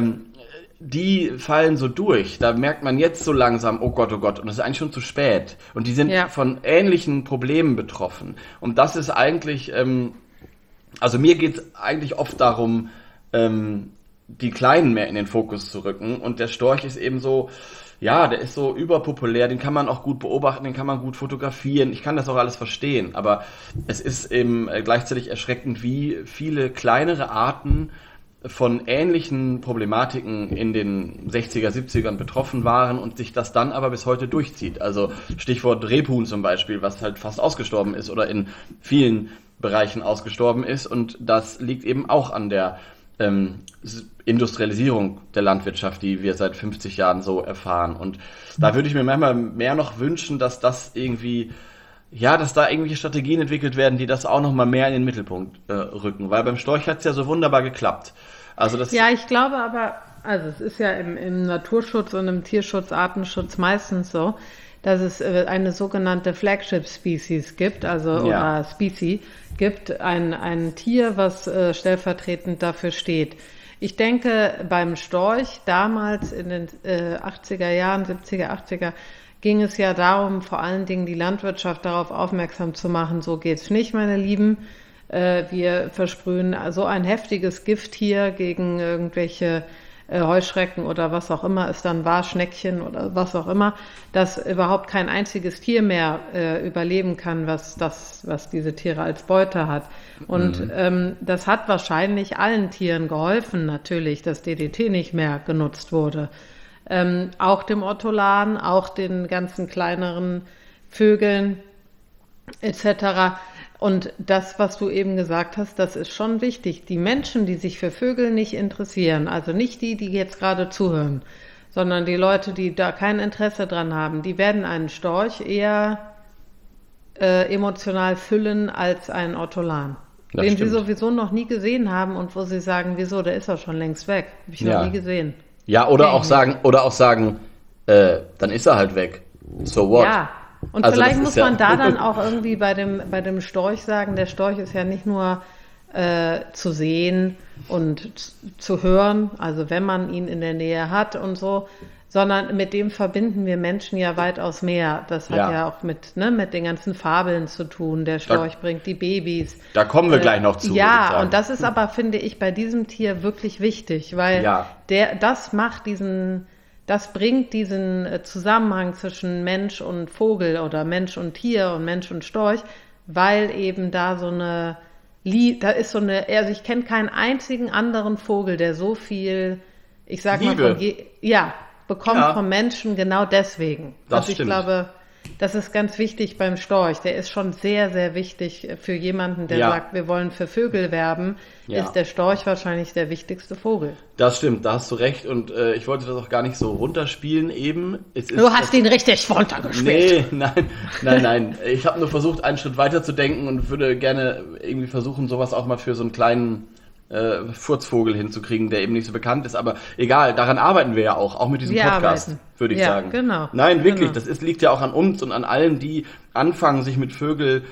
die fallen so durch. Da merkt man jetzt so langsam, oh Gott, und das ist eigentlich schon zu spät. Und die sind von ähnlichen Problemen betroffen. Und das ist eigentlich, also mir geht es eigentlich oft darum, die Kleinen mehr in den Fokus zu rücken. Und der Storch ist eben so, ja, der ist so überpopulär, den kann man auch gut beobachten, den kann man gut fotografieren. Ich kann das auch alles verstehen. Aber es ist eben gleichzeitig erschreckend, wie viele kleinere Arten von ähnlichen Problematiken in den 60er, 70ern betroffen waren und sich das dann aber bis heute durchzieht. Also Stichwort Rebhuhn zum Beispiel, was halt fast ausgestorben ist oder in vielen Bereichen ausgestorben ist. Und das liegt eben auch an der Industrialisierung der Landwirtschaft, die wir seit 50 Jahren so erfahren. Und da würde ich mir manchmal mehr noch wünschen, dass das irgendwie, ja, dass da irgendwelche Strategien entwickelt werden, die das auch noch mal mehr in den Mittelpunkt rücken. Weil beim Storch hat es ja so wunderbar geklappt. Also das ja, ich glaube aber, also es ist ja im Naturschutz und im Tierschutz, Artenschutz meistens so, dass es eine sogenannte Flagship Species gibt, oder Species gibt, ein Tier, was stellvertretend dafür steht. Ich denke, beim Storch damals in den 80er Jahren, 70er, 80er, ging es ja darum, vor allen Dingen die Landwirtschaft darauf aufmerksam zu machen, so geht's nicht, meine Lieben. Wir versprühen so ein heftiges Gift hier gegen irgendwelche Heuschrecken oder was auch immer es dann war, Schneckchen oder was auch immer, dass überhaupt kein einziges Tier mehr überleben kann, was diese Tiere als Beute hat. Und das hat wahrscheinlich allen Tieren geholfen, natürlich, dass DDT nicht mehr genutzt wurde. Auch dem Ortolan, auch den ganzen kleineren Vögeln etc. Und das, was du eben gesagt hast, das ist schon wichtig. Die Menschen, die sich für Vögel nicht interessieren, also nicht die jetzt gerade zuhören, sondern die Leute, die da kein Interesse dran haben, die werden einen Storch eher emotional füllen als einen Ortolan. Das den stimmt. sie sowieso noch nie gesehen haben und wo sie sagen, wieso, der ist doch schon längst weg. Habe ich noch nie gesehen. Ja, oder auch sagen, dann ist er halt weg. So what? Ja. Und also vielleicht muss man da dann auch irgendwie bei dem Storch sagen, der Storch ist ja nicht nur zu sehen und zu hören, also wenn man ihn in der Nähe hat und so, sondern mit dem verbinden wir Menschen ja weitaus mehr. Das hat ja auch mit den ganzen Fabeln zu tun. Der Storch bringt die Babys. Da kommen wir gleich noch zu. Ja, und das ist aber, finde ich, bei diesem Tier wirklich wichtig, weil das bringt diesen Zusammenhang zwischen Mensch und Vogel oder Mensch und Tier und Mensch und Storch, weil eben da also ich kenne keinen einzigen anderen Vogel, der so viel, ich sag Liebe. mal, bekommt vom Menschen genau deswegen. Das stimmt. Ich glaube, das ist ganz wichtig beim Storch. Der ist schon sehr, sehr wichtig für jemanden, der sagt, wir wollen für Vögel werben, ist der Storch wahrscheinlich der wichtigste Vogel. Das stimmt, da hast du recht. Und ich wollte das auch gar nicht so runterspielen eben. Du hast ihn richtig runtergespielt. Nee, nein. Ich habe nur versucht, einen Schritt weiter zu denken und würde gerne irgendwie versuchen, sowas auch mal für so einen kleinen Furzvogel hinzukriegen, der eben nicht so bekannt ist. Aber egal, daran arbeiten wir ja auch mit diesem Podcast, würde ich sagen. Genau. Nein, wirklich, das liegt ja auch an uns und an allen, die anfangen, sich mit Vögeln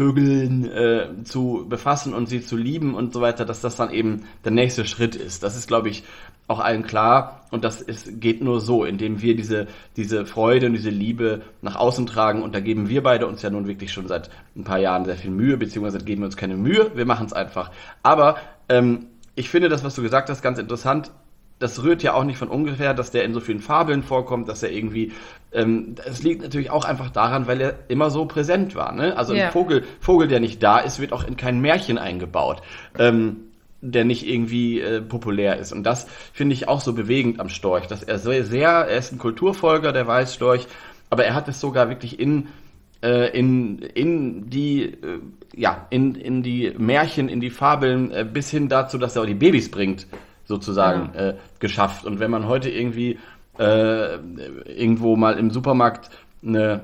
zu befassen und sie zu lieben und so weiter, dass das dann eben der nächste Schritt ist. Das ist, glaube ich, auch allen klar und geht nur so, indem wir diese Freude und diese Liebe nach außen tragen und da geben wir beide uns ja nun wirklich schon seit ein paar Jahren sehr viel Mühe, beziehungsweise geben wir uns keine Mühe, wir machen es einfach. Aber ich finde das, was du gesagt hast, ganz interessant. das rührt ja auch nicht von ungefähr, dass der in so vielen Fabeln vorkommt, dass er irgendwie, es liegt natürlich auch einfach daran, weil er immer so präsent war. Ne? Also ein Vogel, der nicht da ist, wird auch in kein Märchen eingebaut, der nicht irgendwie populär ist. Und das finde ich auch so bewegend am Storch, dass er er ist ein Kulturfolger, der Weißstorch, aber er hat es sogar wirklich in die Märchen, in die Fabeln, bis hin dazu, dass er auch die Babys bringt, sozusagen, geschafft. Und wenn man heute irgendwie irgendwo mal im Supermarkt eine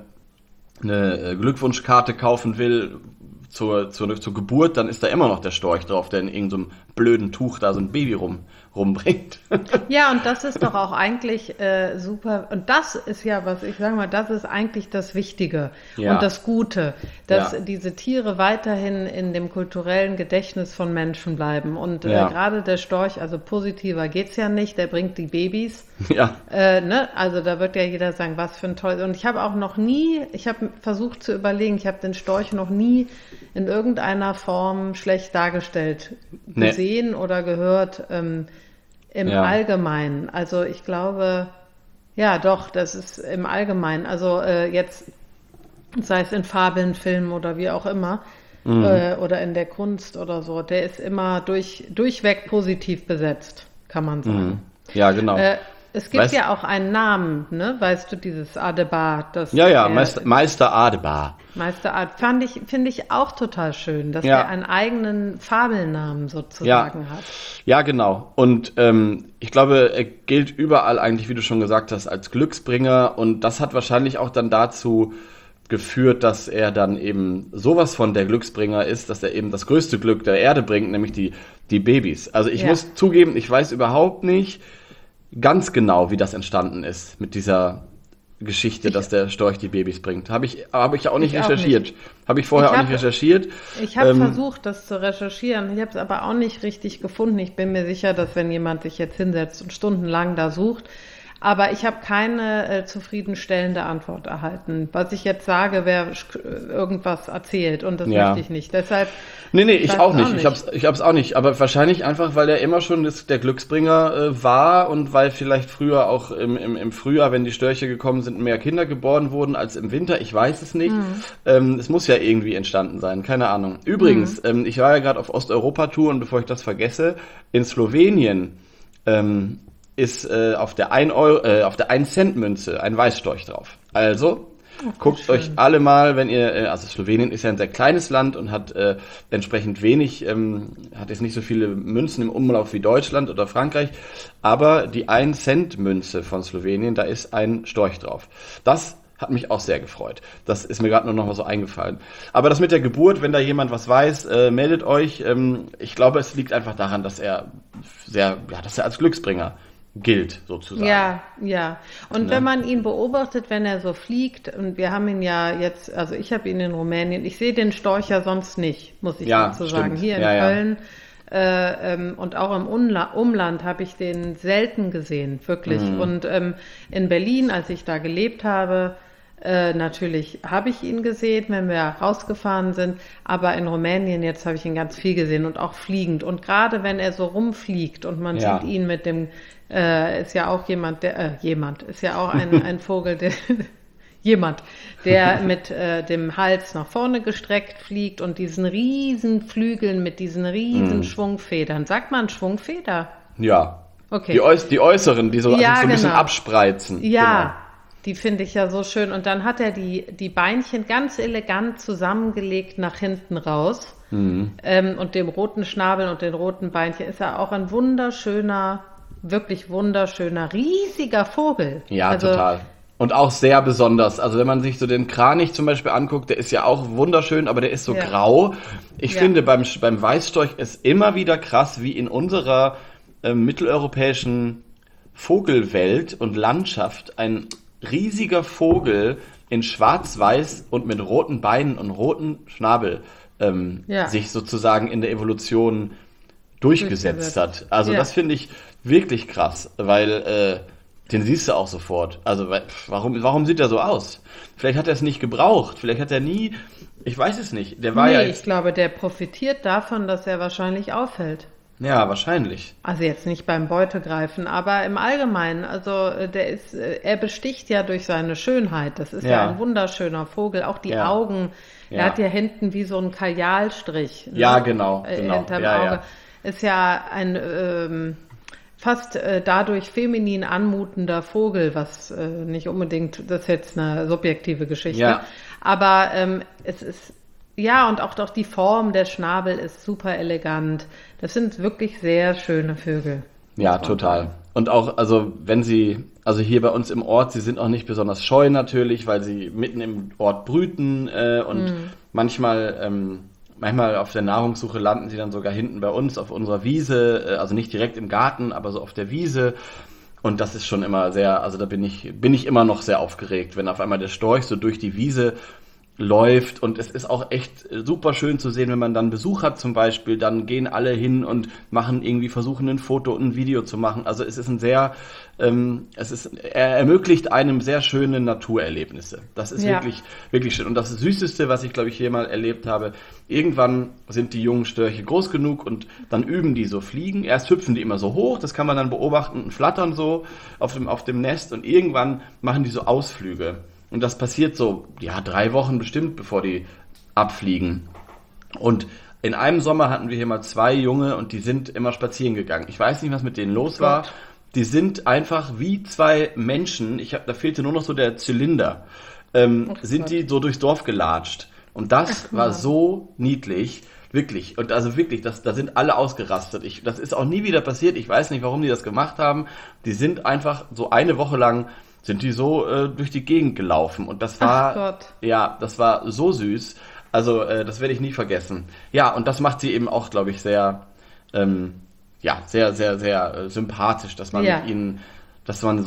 Glückwunschkarte kaufen will zur Geburt, dann ist da immer noch der Storch drauf, der in irgendeinem blöden Tuch da so ein Baby rumbringt. Ja, und das ist doch auch eigentlich super. Und das ist ja, was ich sage mal, das ist eigentlich das Wichtige und das Gute, dass diese Tiere weiterhin in dem kulturellen Gedächtnis von Menschen bleiben. Und gerade der Storch, also positiver geht's ja nicht, der bringt die Babys. Ja. Also da wird ja jeder sagen, was für ein tolles. Und ich habe auch noch nie, ich habe versucht zu überlegen, ich habe den Storch noch nie in irgendeiner Form schlecht dargestellt gesehen oder gehört. Im Allgemeinen. Also ich glaube, ja doch, das ist im Allgemeinen. Also jetzt, sei es in Fabeln, Filmen oder wie auch immer, oder in der Kunst oder so, der ist immer durchweg positiv besetzt, kann man sagen. Ja, genau. Es gibt ja auch einen Namen, ne? Weißt du, dieses Adebar. Meister Adebar. Meister Adebar. Finde ich auch total schön, dass er einen eigenen Fabelnamen sozusagen hat. Ja, genau. Und ich glaube, er gilt überall eigentlich, wie du schon gesagt hast, als Glücksbringer. Und das hat wahrscheinlich auch dann dazu geführt, dass er dann eben sowas von der Glücksbringer ist, dass er eben das größte Glück der Erde bringt, nämlich die Babys. Also ich muss zugeben, ich weiß überhaupt nicht ganz genau, wie das entstanden ist mit dieser Geschichte, dass der Storch die Babys bringt. Habe ich auch nicht recherchiert. Habe ich vorher auch nicht recherchiert. Ich habe versucht, das zu recherchieren. Ich habe es aber auch nicht richtig gefunden. Ich bin mir sicher, dass wenn jemand sich jetzt hinsetzt und stundenlang da sucht, aber ich habe keine zufriedenstellende Antwort erhalten. Was ich jetzt sage, wer irgendwas erzählt und das möchte ich nicht. Deshalb Nee, ich auch nicht. Ich hab's auch nicht. Aber wahrscheinlich einfach, weil er immer schon der Glücksbringer war und weil vielleicht früher auch im Frühjahr, wenn die Störche gekommen sind, mehr Kinder geboren wurden als im Winter. Ich weiß es nicht. Es muss ja irgendwie entstanden sein. Keine Ahnung. Übrigens, ich war ja gerade auf Osteuropa-Tour und bevor ich das vergesse, in Slowenien ist auf der 1-Cent-Münze ein Weißstorch drauf. Also guckt euch alle mal, wenn ihr, also Slowenien ist ja ein sehr kleines Land und hat entsprechend wenig, hat jetzt nicht so viele Münzen im Umlauf wie Deutschland oder Frankreich, aber die 1-Cent-Münze von Slowenien, da ist ein Storch drauf. Das hat mich auch sehr gefreut. Das ist mir gerade nur noch mal so eingefallen. Aber das mit der Geburt, wenn da jemand was weiß, meldet euch. Ich glaube, es liegt einfach daran, dass er als Glücksbringer gilt, sozusagen. Ja. Und wenn man ihn beobachtet, wenn er so fliegt, und wir haben ihn ja jetzt, also ich habe ihn in Rumänien, ich sehe den Storch ja sonst nicht, muss ich dazu sagen. Hier in Köln und auch im Umland habe ich den selten gesehen, wirklich. Und in Berlin, als ich da gelebt habe, natürlich habe ich ihn gesehen, wenn wir rausgefahren sind, aber in Rumänien jetzt habe ich ihn ganz viel gesehen und auch fliegend. Und gerade wenn er so rumfliegt und man sieht ihn mit dem, ist ja auch ist ja auch ein Vogel, der mit dem Hals nach vorne gestreckt fliegt und diesen riesen Flügeln mit diesen riesen Schwungfedern. Sagt man Schwungfeder? Ja. Okay. Die äußeren, die so ein bisschen abspreizen. Ja. Genau. Die finde ich ja so schön. Und dann hat er die Beinchen ganz elegant zusammengelegt nach hinten raus. Und dem roten Schnabel und den roten Beinchen ist er auch ein wunderschöner, wirklich wunderschöner, riesiger Vogel. Ja, also, total. Und auch sehr besonders. Also wenn man sich so den Kranich zum Beispiel anguckt, der ist ja auch wunderschön, aber der ist so grau. Ich finde beim Weißstorch ist immer wieder krass, wie in unserer mitteleuropäischen Vogelwelt und Landschaft ein riesiger Vogel in schwarz-weiß und mit roten Beinen und roten Schnabel sich sozusagen in der Evolution durchgesetzt hat. Also das finde ich wirklich krass, weil den siehst du auch sofort. Also warum sieht er so aus? Vielleicht hat er es nicht gebraucht, vielleicht hat er ich weiß es nicht. Der war ich glaube, der profitiert davon, dass er wahrscheinlich auffällt. Ja, wahrscheinlich. Also jetzt nicht beim Beutegreifen, aber im Allgemeinen. Also er besticht ja durch seine Schönheit. Das ist ja ein wunderschöner Vogel. Auch die Augen. Er hat ja hinten wie so einen Kajalstrich. Ja, genau. Hinterm Auge. Ist ja ein fast dadurch feminin anmutender Vogel, was nicht unbedingt, das ist jetzt eine subjektive Geschichte. Aber es ist, und auch doch die Form, der Schnabel ist super elegant. Das sind wirklich sehr schöne Vögel. Ja, total. Und auch, also hier bei uns im Ort, sie sind auch nicht besonders scheu natürlich, weil sie mitten im Ort brüten und manchmal auf der Nahrungssuche landen sie dann sogar hinten bei uns auf unserer Wiese, also nicht direkt im Garten, aber so auf der Wiese. Und das ist schon immer sehr, also da bin ich immer noch sehr aufgeregt, wenn auf einmal der Storch so durch die Wiese läuft, und es ist auch echt super schön zu sehen, wenn man dann Besuch hat zum Beispiel, dann gehen alle hin und versuchen ein Foto und ein Video zu machen. Also es ist er ermöglicht einem sehr schöne Naturerlebnisse. Das ist wirklich, wirklich schön. Und das Süßeste, was ich, glaube ich, hier mal erlebt habe, irgendwann sind die jungen Störche groß genug und dann üben die so fliegen. Erst hüpfen die immer so hoch, das kann man dann beobachten und flattern so auf dem Nest, und irgendwann machen die so Ausflüge. Und das passiert so, 3 Wochen bestimmt, bevor die abfliegen. Und in einem Sommer hatten wir hier mal 2 Junge, und die sind immer spazieren gegangen. Ich weiß nicht, was mit denen los war. Die sind einfach wie 2 Menschen, da fehlte nur noch so der Zylinder, sind die so durchs Dorf gelatscht. Und das war so niedlich, wirklich. Und also wirklich, da sind alle ausgerastet. Das ist auch nie wieder passiert. Ich weiß nicht, warum die das gemacht haben. Die sind einfach so eine Woche lang sind die so durch die Gegend gelaufen. Und das war, das war so süß. Also das werde ich nie vergessen. Ja, und das macht sie eben auch, glaube ich, sehr, sehr, sehr, sehr sympathisch, dass man mit ihnen, dass man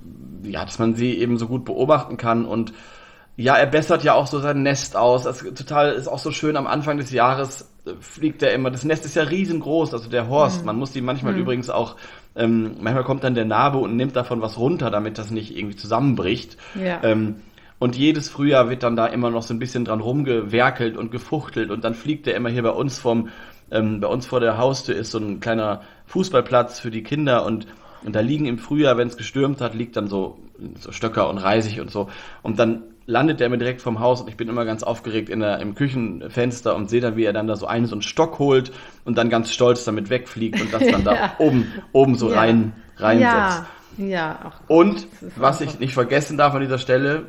sie eben so gut beobachten kann. Und er bessert ja auch so sein Nest aus. Das ist auch so schön, am Anfang des Jahres fliegt er immer. Das Nest ist ja riesengroß, also der Horst. Man muss die manchmal übrigens auch, manchmal kommt dann der Nabe und nimmt davon was runter, damit das nicht irgendwie zusammenbricht. Ja. Und jedes Frühjahr wird dann da immer noch so ein bisschen dran rumgewerkelt und gefuchtelt, und dann fliegt er immer hier bei uns vor der Haustür ist so ein kleiner Fußballplatz für die Kinder, und da liegen im Frühjahr, wenn es gestürmt hat, liegt dann so Stöcker und Reisig und so, und dann landet er mir direkt vorm Haus, und ich bin immer ganz aufgeregt im Küchenfenster und sehe dann, wie er dann da so einen Stock holt und dann ganz stolz damit wegfliegt und das dann da oben so reinsetzt. Ja. Ach, und was ich nicht vergessen darf an dieser Stelle,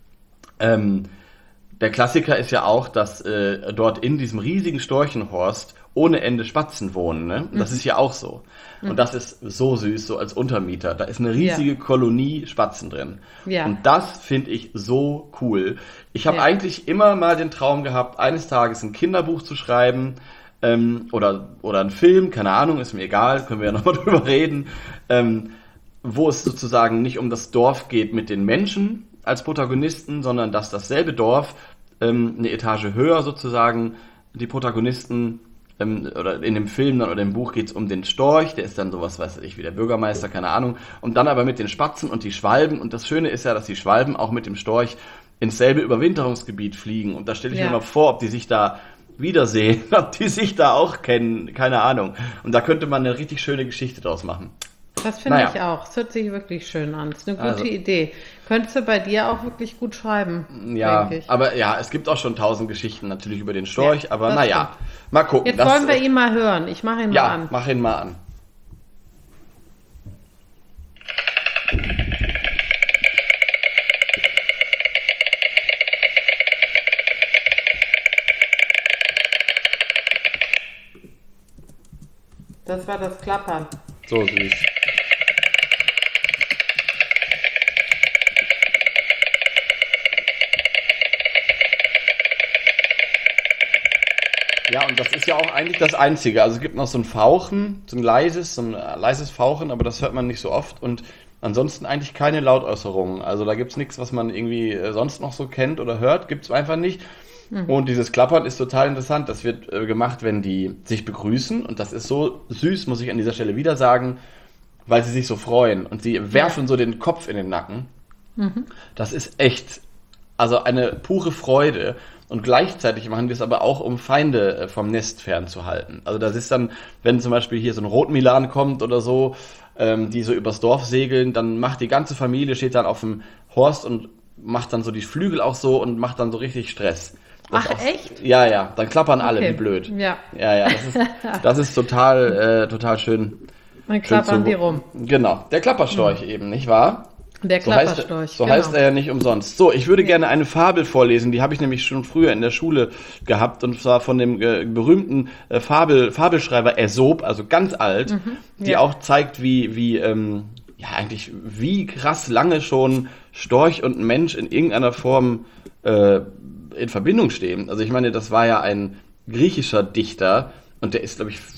der Klassiker ist ja auch, dass dort in diesem riesigen Storchenhorst ohne Ende Spatzen wohnen. Ne? Das ist ja auch so. Und das ist so süß, so als Untermieter. Da ist eine riesige Kolonie Spatzen drin. Ja. Und das finde ich so cool. Ich habe eigentlich immer mal den Traum gehabt, eines Tages ein Kinderbuch zu schreiben, oder einen Film, keine Ahnung, ist mir egal, können wir ja nochmal drüber reden, wo es sozusagen nicht um das Dorf geht mit den Menschen als Protagonisten, sondern dass dasselbe Dorf eine Etage höher sozusagen die Protagonisten oder in dem Film dann oder im Buch geht es um den Storch, der ist dann sowas, weiß ich, wie der Bürgermeister, keine Ahnung, und dann aber mit den Spatzen und die Schwalben, und das Schöne ist ja, dass die Schwalben auch mit dem Storch ins selbe Überwinterungsgebiet fliegen, und da stelle ich mir mal vor, ob die sich da wiedersehen, ob die sich da auch kennen, keine Ahnung, und da könnte man eine richtig schöne Geschichte draus machen. Das finde ich auch. Es hört sich wirklich schön an. Das ist eine gute Idee. Könntest du bei dir auch wirklich gut schreiben, denke ich. Aber es gibt auch schon 1000 Geschichten natürlich über den Storch, aber stimmt. Mal gucken. Jetzt wollen wir ihn mal hören. Ich mache ihn mal an. Ja, mach ihn mal an. Das war das Klappern. So süß. Ja, und das ist ja auch eigentlich das Einzige. Also es gibt noch so ein Fauchen, so ein leises Fauchen, aber das hört man nicht so oft. Und ansonsten eigentlich keine Lautäußerungen. Also da gibt's nichts, was man irgendwie sonst noch so kennt oder hört. Gibt's einfach nicht. Und dieses Klappern ist total interessant. Das wird gemacht, wenn die sich begrüßen. Und das ist so süß, muss ich an dieser Stelle wieder sagen, weil sie sich so freuen. Und sie werfen so den Kopf in den Nacken. Das ist echt, also eine pure Freude. und gleichzeitig machen die es aber auch, um Feinde vom Nest fernzuhalten. Also das ist dann, wenn zum Beispiel hier so ein Rotmilan kommt oder so, die so übers Dorf segeln, dann macht die ganze Familie, steht dann auf dem Horst und macht dann so die Flügel auch so und macht dann so richtig Stress. Ach, echt? Ja, dann klappern alle, wie blöd. Ja, das ist total schön. Dann klappern die rum. Genau, der Klapperstorch eben, nicht wahr? Der Klapperstorch, so heißt er ja nicht umsonst. So, ich würde gerne eine Fabel vorlesen, die habe ich nämlich schon früher in der Schule gehabt, und zwar von dem berühmten Fabelschreiber Aesop, also ganz alt, die auch zeigt, wie krass lange schon Storch und Mensch in irgendeiner Form in Verbindung stehen. Also ich meine, das war ja ein griechischer Dichter, und der ist, glaube ich,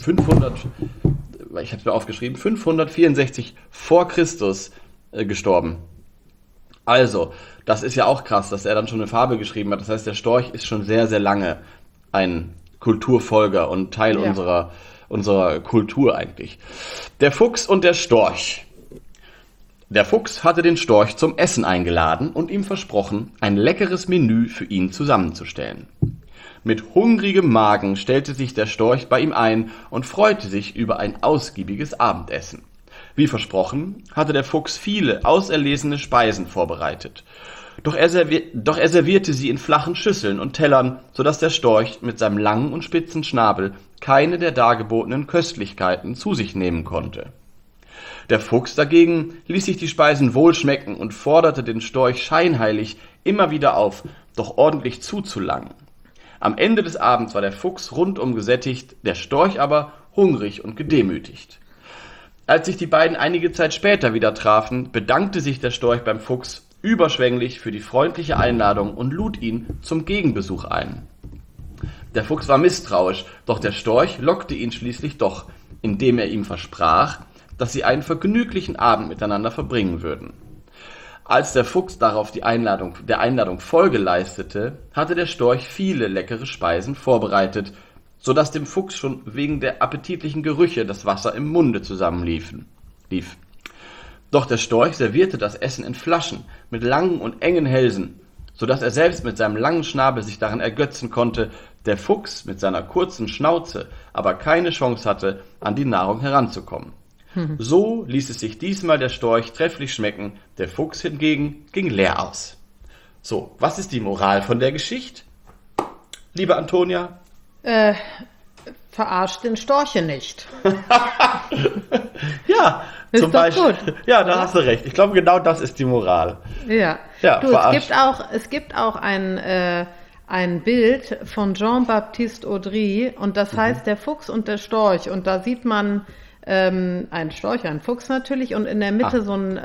564 vor Christus gestorben. Also, das ist ja auch krass, dass er dann schon eine Fabel geschrieben hat. Das heißt, der Storch ist schon sehr, sehr lange ein Kulturfolger und Teil unserer Kultur eigentlich. Der Fuchs und der Storch. Der Fuchs hatte den Storch zum Essen eingeladen und ihm versprochen, ein leckeres Menü für ihn zusammenzustellen. Mit hungrigem Magen stellte sich der Storch bei ihm ein und freute sich über ein ausgiebiges Abendessen. Wie versprochen, hatte der Fuchs viele auserlesene Speisen vorbereitet. Doch er servierte sie in flachen Schüsseln und Tellern, sodass der Storch mit seinem langen und spitzen Schnabel keine der dargebotenen Köstlichkeiten zu sich nehmen konnte. Der Fuchs dagegen ließ sich die Speisen wohlschmecken und forderte den Storch scheinheilig immer wieder auf, doch ordentlich zuzulangen. Am Ende des Abends war der Fuchs rundum gesättigt, der Storch aber hungrig und gedemütigt. Als sich die beiden einige Zeit später wieder trafen, bedankte sich der Storch beim Fuchs überschwänglich für die freundliche Einladung und lud ihn zum Gegenbesuch ein. Der Fuchs war misstrauisch, doch der Storch lockte ihn schließlich doch, indem er ihm versprach, dass sie einen vergnüglichen Abend miteinander verbringen würden. Als der Fuchs darauf der Einladung Folge leistete, hatte der Storch viele leckere Speisen vorbereitet, sodass dem Fuchs schon wegen der appetitlichen Gerüche das Wasser im Munde zusammenlief. Doch der Storch servierte das Essen in Flaschen mit langen und engen Hälsen, sodass er selbst mit seinem langen Schnabel sich daran ergötzen konnte, der Fuchs mit seiner kurzen Schnauze aber keine Chance hatte, an die Nahrung heranzukommen. So ließ es sich diesmal der Storch trefflich schmecken, der Fuchs hingegen ging leer aus. So, was ist die Moral von der Geschichte, liebe Antonia? Verarscht den Storche nicht. Ja, ist zum Beispiel. Gut. Ja, da hast du recht. Ich glaube, genau das ist die Moral. Ja. Du, es gibt auch ein Bild von Jean-Baptiste Audry, und das heißt Der Fuchs und der Storch. Und da sieht man einen Storch, einen Fuchs natürlich, und in der Mitte so ein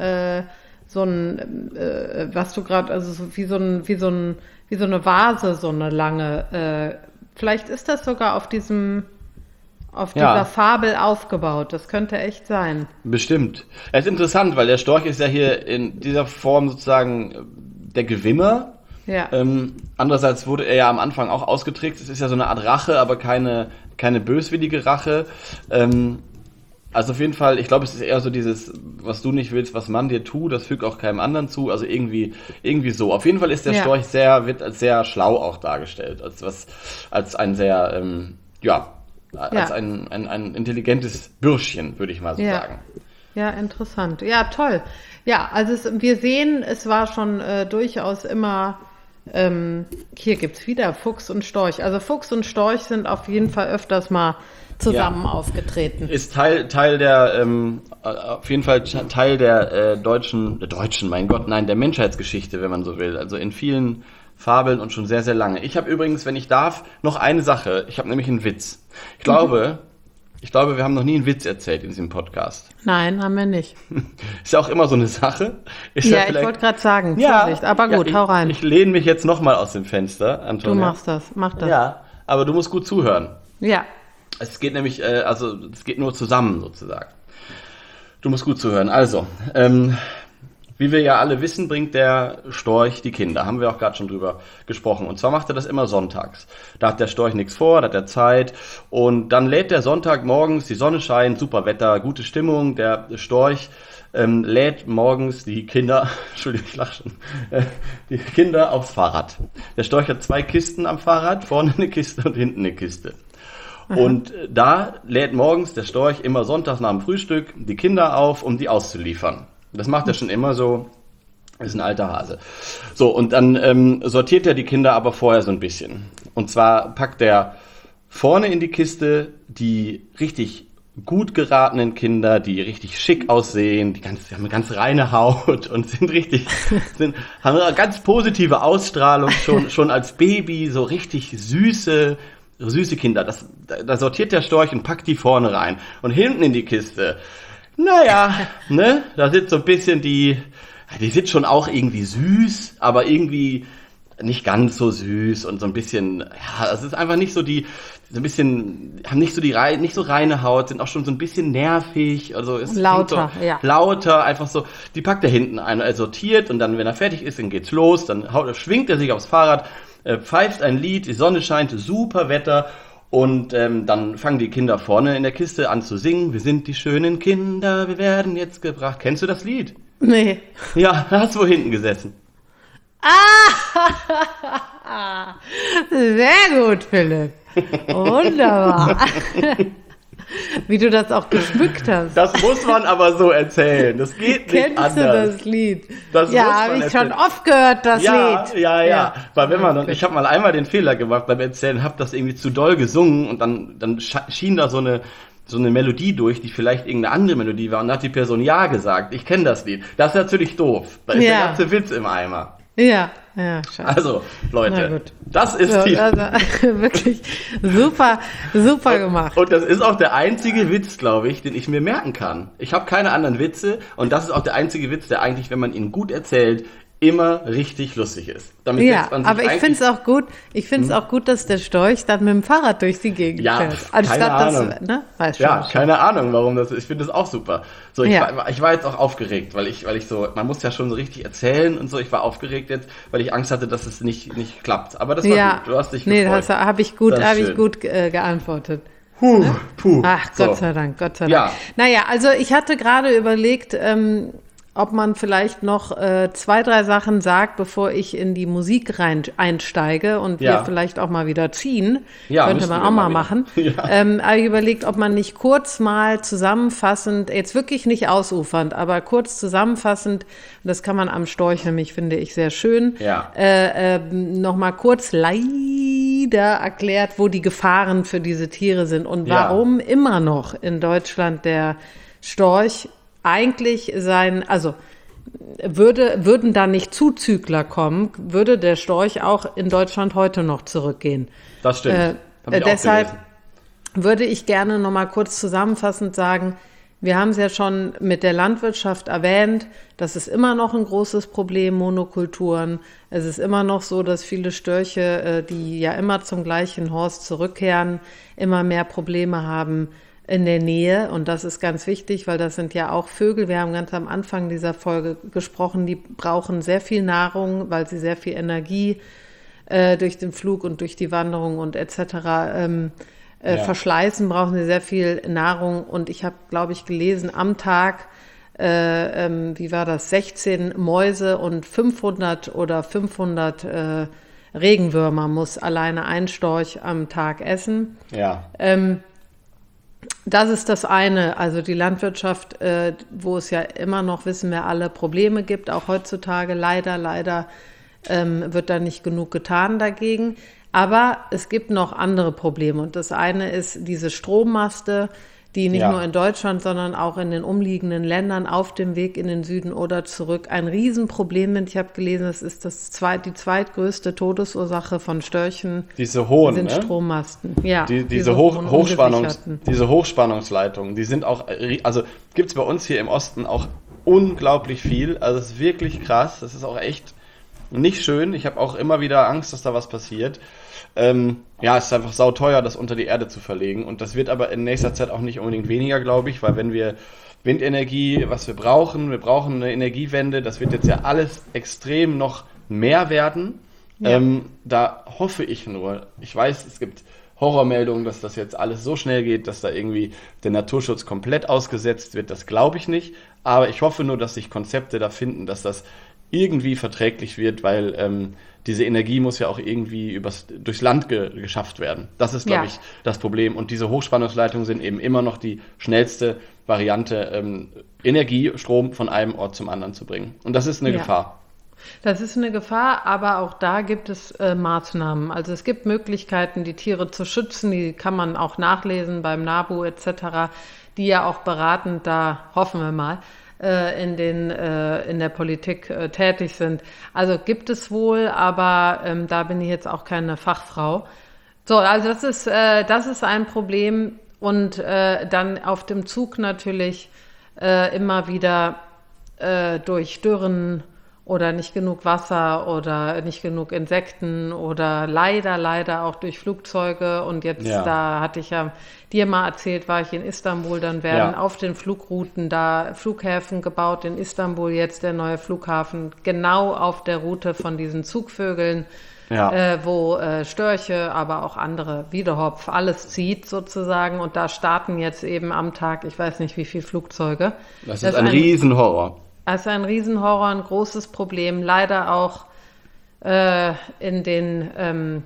was du gerade, also so wie so eine Vase, so eine lange. Vielleicht ist das sogar auf dieser Fabel aufgebaut. Das könnte echt sein. Bestimmt. Es ist interessant, weil der Storch ist ja hier in dieser Form sozusagen der Gewinner. Ja. Andererseits wurde er ja am Anfang auch ausgetrickst. Es ist ja so eine Art Rache, aber keine böswillige Rache. Also auf jeden Fall, ich glaube, es ist eher so dieses, was du nicht willst, was man dir tut, das fügt auch keinem anderen zu. Also irgendwie so. Auf jeden Fall ist der Storch wird als sehr schlau auch dargestellt, als ein sehr, als ein intelligentes Bürschchen, würde ich mal so sagen. Ja, interessant. Ja, toll. Ja, also wir sehen, es war schon durchaus immer, hier gibt's wieder Fuchs und Storch. Also Fuchs und Storch sind auf jeden Fall öfters mal zusammen aufgetreten. Ist Teil der, auf jeden Fall Teil der deutschen, mein Gott, nein, der Menschheitsgeschichte, wenn man so will. Also in vielen Fabeln und schon sehr, sehr lange. Ich habe übrigens, wenn ich darf, noch eine Sache. Ich habe nämlich einen Witz. Ich glaube, wir haben noch nie einen Witz erzählt in diesem Podcast. Nein, haben wir nicht. Ist ja auch immer so eine Sache. Ich wollte gerade sagen, Vorsicht, aber gut, hau rein. Ich lehne mich jetzt nochmal aus dem Fenster, Antonia. Du mach das. Ja, aber du musst gut zuhören. Ja. Es geht nämlich, es geht nur zusammen sozusagen. Du musst gut zuhören. Also, wie Wie wir ja alle wissen, bringt der Storch die Kinder. Haben wir auch gerade schon drüber gesprochen. Und zwar macht er das immer sonntags. Da hat der Storch nichts vor, da hat er Zeit. Und dann lädt der Sonntag morgens, die Sonne scheint, super Wetter, gute Stimmung. Der Storch lädt morgens die Kinder, Entschuldigung, ich lach schon, die Kinder aufs Fahrrad. Der Storch hat 2 Kisten am Fahrrad, vorne eine Kiste und hinten eine Kiste. Und da lädt morgens der Storch immer sonntags nach dem Frühstück die Kinder auf, um die auszuliefern. Das macht er schon immer so, ist ein alter Hase. So, und dann sortiert er die Kinder aber vorher so ein bisschen. Und zwar packt er vorne in die Kiste die richtig gut geratenen Kinder, die richtig schick aussehen, die haben eine ganz reine Haut und haben eine ganz positive Ausstrahlung schon als Baby, so richtig süße Kinder. Da sortiert der Storch und packt die vorne rein. Und hinten in die Kiste, naja, ne, da sind so ein bisschen die sind schon auch irgendwie süß, aber irgendwie nicht ganz so süß und so ein bisschen, ja, es ist einfach nicht so so ein bisschen, haben nicht so reine Haut, sind auch schon so ein bisschen nervig, also es lauter, so, ja. Lauter, einfach so, die packt er hinten ein, er sortiert und dann, wenn er fertig ist, dann geht's los, dann schwingt er sich aufs Fahrrad, pfeift ein Lied, die Sonne scheint, super Wetter und dann fangen die Kinder vorne in der Kiste an zu singen, wir sind die schönen Kinder, wir werden jetzt gebracht. Kennst du das Lied? Nee. Ja, da hast du wohl hinten gesessen. Sehr gut, Philipp. Wunderbar. Wie du das auch geschmückt hast. Das muss man aber so erzählen. Das geht nicht anders. Kennst du das Lied? Das ja, habe ich schon oft gehört, das Lied. Ja. Weil wenn man ich habe mal einmal den Fehler gemacht beim Erzählen, habe das irgendwie zu doll gesungen und dann schien da so eine Melodie durch, die vielleicht irgendeine andere Melodie war und dann hat die Person Ja gesagt. Ich kenne das Lied. Das ist natürlich doof. Da ist der ganze Witz im Eimer. Ja, scheiße. Also, Leute, das ist wirklich super gemacht. Und das ist auch der einzige Witz, glaube ich, den ich mir merken kann. Ich habe keine anderen Witze und das ist auch der einzige Witz, der eigentlich, wenn man ihn gut erzählt, immer richtig lustig ist. Damit aber ich finde es auch gut. Ich finde es auch gut, dass der Storch dann mit dem Fahrrad durch die Gegend fährt. Anstatt keine Ahnung, warum das ist. Ich finde das auch super. So, ich war jetzt auch aufgeregt, weil ich so, man muss ja schon so richtig erzählen und so. Ich war aufgeregt jetzt, weil ich Angst hatte, dass es nicht klappt. Aber das war gut. Du hast dich gefreut. Nee, habe ich gut geantwortet. Ach, Gott sei Dank. Ja. Naja, also ich hatte gerade überlegt, ob man vielleicht noch 2, 3 Sachen sagt, bevor ich in die Musik einsteige und wir vielleicht auch mal wieder ziehen. Ja, könnte man auch mal machen. Ja. Aber ich überlegt, ob man nicht kurz mal zusammenfassend, jetzt wirklich nicht ausufernd, aber kurz zusammenfassend, das kann man am Storch nämlich, finde ich, sehr schön, noch mal kurz leider erklärt, wo die Gefahren für diese Tiere sind und warum immer noch in Deutschland der Storch eigentlich würden da nicht Zuzügler kommen, würde der Storch auch in Deutschland heute noch zurückgehen. Das stimmt. Deshalb würde ich gerne noch mal kurz zusammenfassend sagen, wir haben es ja schon mit der Landwirtschaft erwähnt, das ist immer noch ein großes Problem, Monokulturen. Es ist immer noch so, dass viele Störche, die ja immer zum gleichen Horst zurückkehren, immer mehr Probleme haben in der Nähe, und das ist ganz wichtig, weil das sind ja auch Vögel, wir haben ganz am Anfang dieser Folge gesprochen, die brauchen sehr viel Nahrung, weil sie sehr viel Energie durch den Flug und durch die Wanderung und etc. Verschleißen, brauchen sie sehr viel Nahrung, und ich habe, glaube ich, gelesen, am Tag, 16 Mäuse und 500 Regenwürmer muss alleine ein Storch am Tag essen. Ja. Das ist das eine, also die Landwirtschaft, wo es ja immer noch, wissen wir alle, Probleme gibt, auch heutzutage leider wird da nicht genug getan dagegen. Aber es gibt noch andere Probleme, und das eine ist diese Strommaste, die nicht nur in Deutschland, sondern auch in den umliegenden Ländern auf dem Weg in den Süden oder zurück ein Riesenproblem sind. Ich habe gelesen, das ist die zweitgrößte Todesursache von Störchen. Diese hohen, sind Strommasten. Ja, diese Hochspannungsleitungen, die sind auch, also gibt es bei uns hier im Osten auch unglaublich viel. Also es ist wirklich krass. Das ist auch echt nicht schön. Ich habe auch immer wieder Angst, dass da was passiert. Es ist einfach sauteuer, das unter die Erde zu verlegen. Und das wird aber in nächster Zeit auch nicht unbedingt weniger, glaube ich, weil wenn wir Windenergie, was wir brauchen eine Energiewende, das wird jetzt ja alles extrem noch mehr werden. Ja. Da hoffe ich nur, ich weiß, es gibt Horrormeldungen, dass das jetzt alles so schnell geht, dass da irgendwie der Naturschutz komplett ausgesetzt wird, das glaube ich nicht. Aber ich hoffe nur, dass sich Konzepte da finden, dass das irgendwie verträglich wird, weil diese Energie muss ja auch irgendwie durchs Land geschafft werden. Das ist, glaube ich, das Problem. Und diese Hochspannungsleitungen sind eben immer noch die schnellste Variante, Strom von einem Ort zum anderen zu bringen. Und das ist eine Gefahr. Das ist eine Gefahr, aber auch da gibt es Maßnahmen. Also es gibt Möglichkeiten, die Tiere zu schützen, die kann man auch nachlesen beim NABU etc., die ja auch beratend da, hoffen wir mal, in der Politik tätig sind. Also gibt es wohl, aber da bin ich jetzt auch keine Fachfrau. So, also das ist ein Problem und dann auf dem Zug natürlich immer wieder durch Dürren oder nicht genug Wasser oder nicht genug Insekten oder leider auch durch Flugzeuge. Und jetzt, da hatte ich ja dir mal erzählt, war ich in Istanbul, dann werden auf den Flugrouten da Flughäfen gebaut. In Istanbul jetzt der neue Flughafen, genau auf der Route von diesen Zugvögeln, wo Störche, aber auch andere, Wiedehopf, alles zieht sozusagen. Und da starten jetzt eben am Tag, ich weiß nicht wie viele Flugzeuge. Das ist ein Riesenhorror. Das ist ein Riesenhorror, ein großes Problem. Leider auch in den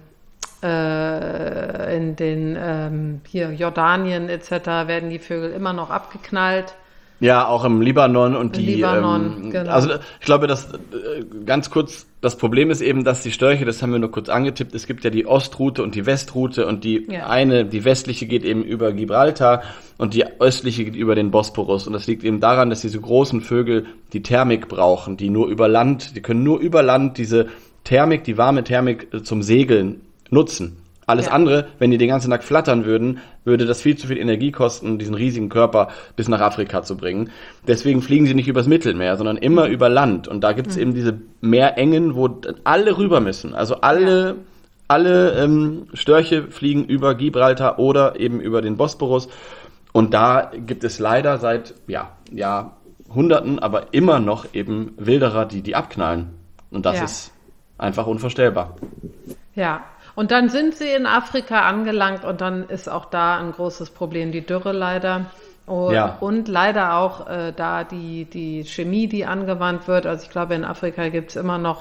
hier Jordanien etc. werden die Vögel immer noch abgeknallt. Ja, auch im Libanon und genau. Also ich glaube, dass ganz kurz, das Problem ist eben, dass die Störche, das haben wir nur kurz angetippt, es gibt ja die Ostroute und die Westroute und die westliche geht eben über Gibraltar und die östliche geht über den Bosporus und das liegt eben daran, dass diese großen Vögel die Thermik brauchen, die können nur über Land diese Thermik, die warme Thermik zum Segeln nutzen. Alles andere, wenn die den ganzen Tag flattern würden, würde das viel zu viel Energie kosten, diesen riesigen Körper bis nach Afrika zu bringen. Deswegen fliegen sie nicht übers Mittelmeer, sondern immer über Land. Und da gibt es eben diese Meerengen, wo alle rüber müssen. Also alle Störche fliegen über Gibraltar oder eben über den Bosporus. Und da gibt es leider seit Jahrhunderten, aber immer noch eben Wilderer, die abknallen. Und das ist einfach unvorstellbar. Ja. Und dann sind sie in Afrika angelangt und dann ist auch da ein großes Problem, die Dürre leider. Und leider auch da die Chemie, die angewandt wird. Also ich glaube, in Afrika gibt es immer noch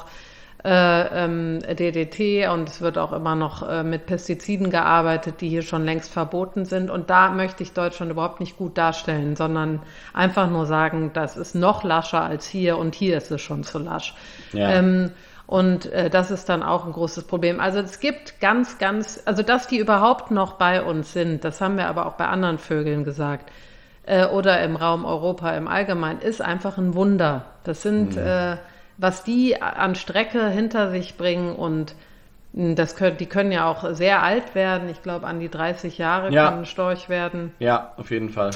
DDT und es wird auch immer noch mit Pestiziden gearbeitet, die hier schon längst verboten sind. Und da möchte ich Deutschland überhaupt nicht gut darstellen, sondern einfach nur sagen, das ist noch lascher als hier und hier ist es schon zu lasch. Ja. Und das ist dann auch ein großes Problem. Also es gibt also dass die überhaupt noch bei uns sind, das haben wir aber auch bei anderen Vögeln gesagt, oder im Raum Europa im Allgemeinen, ist einfach ein Wunder. Das sind, was die an Strecke hinter sich bringen und die können ja auch sehr alt werden. Ich glaube, an die 30 Jahre kann ein Storch werden. Ja, auf jeden Fall.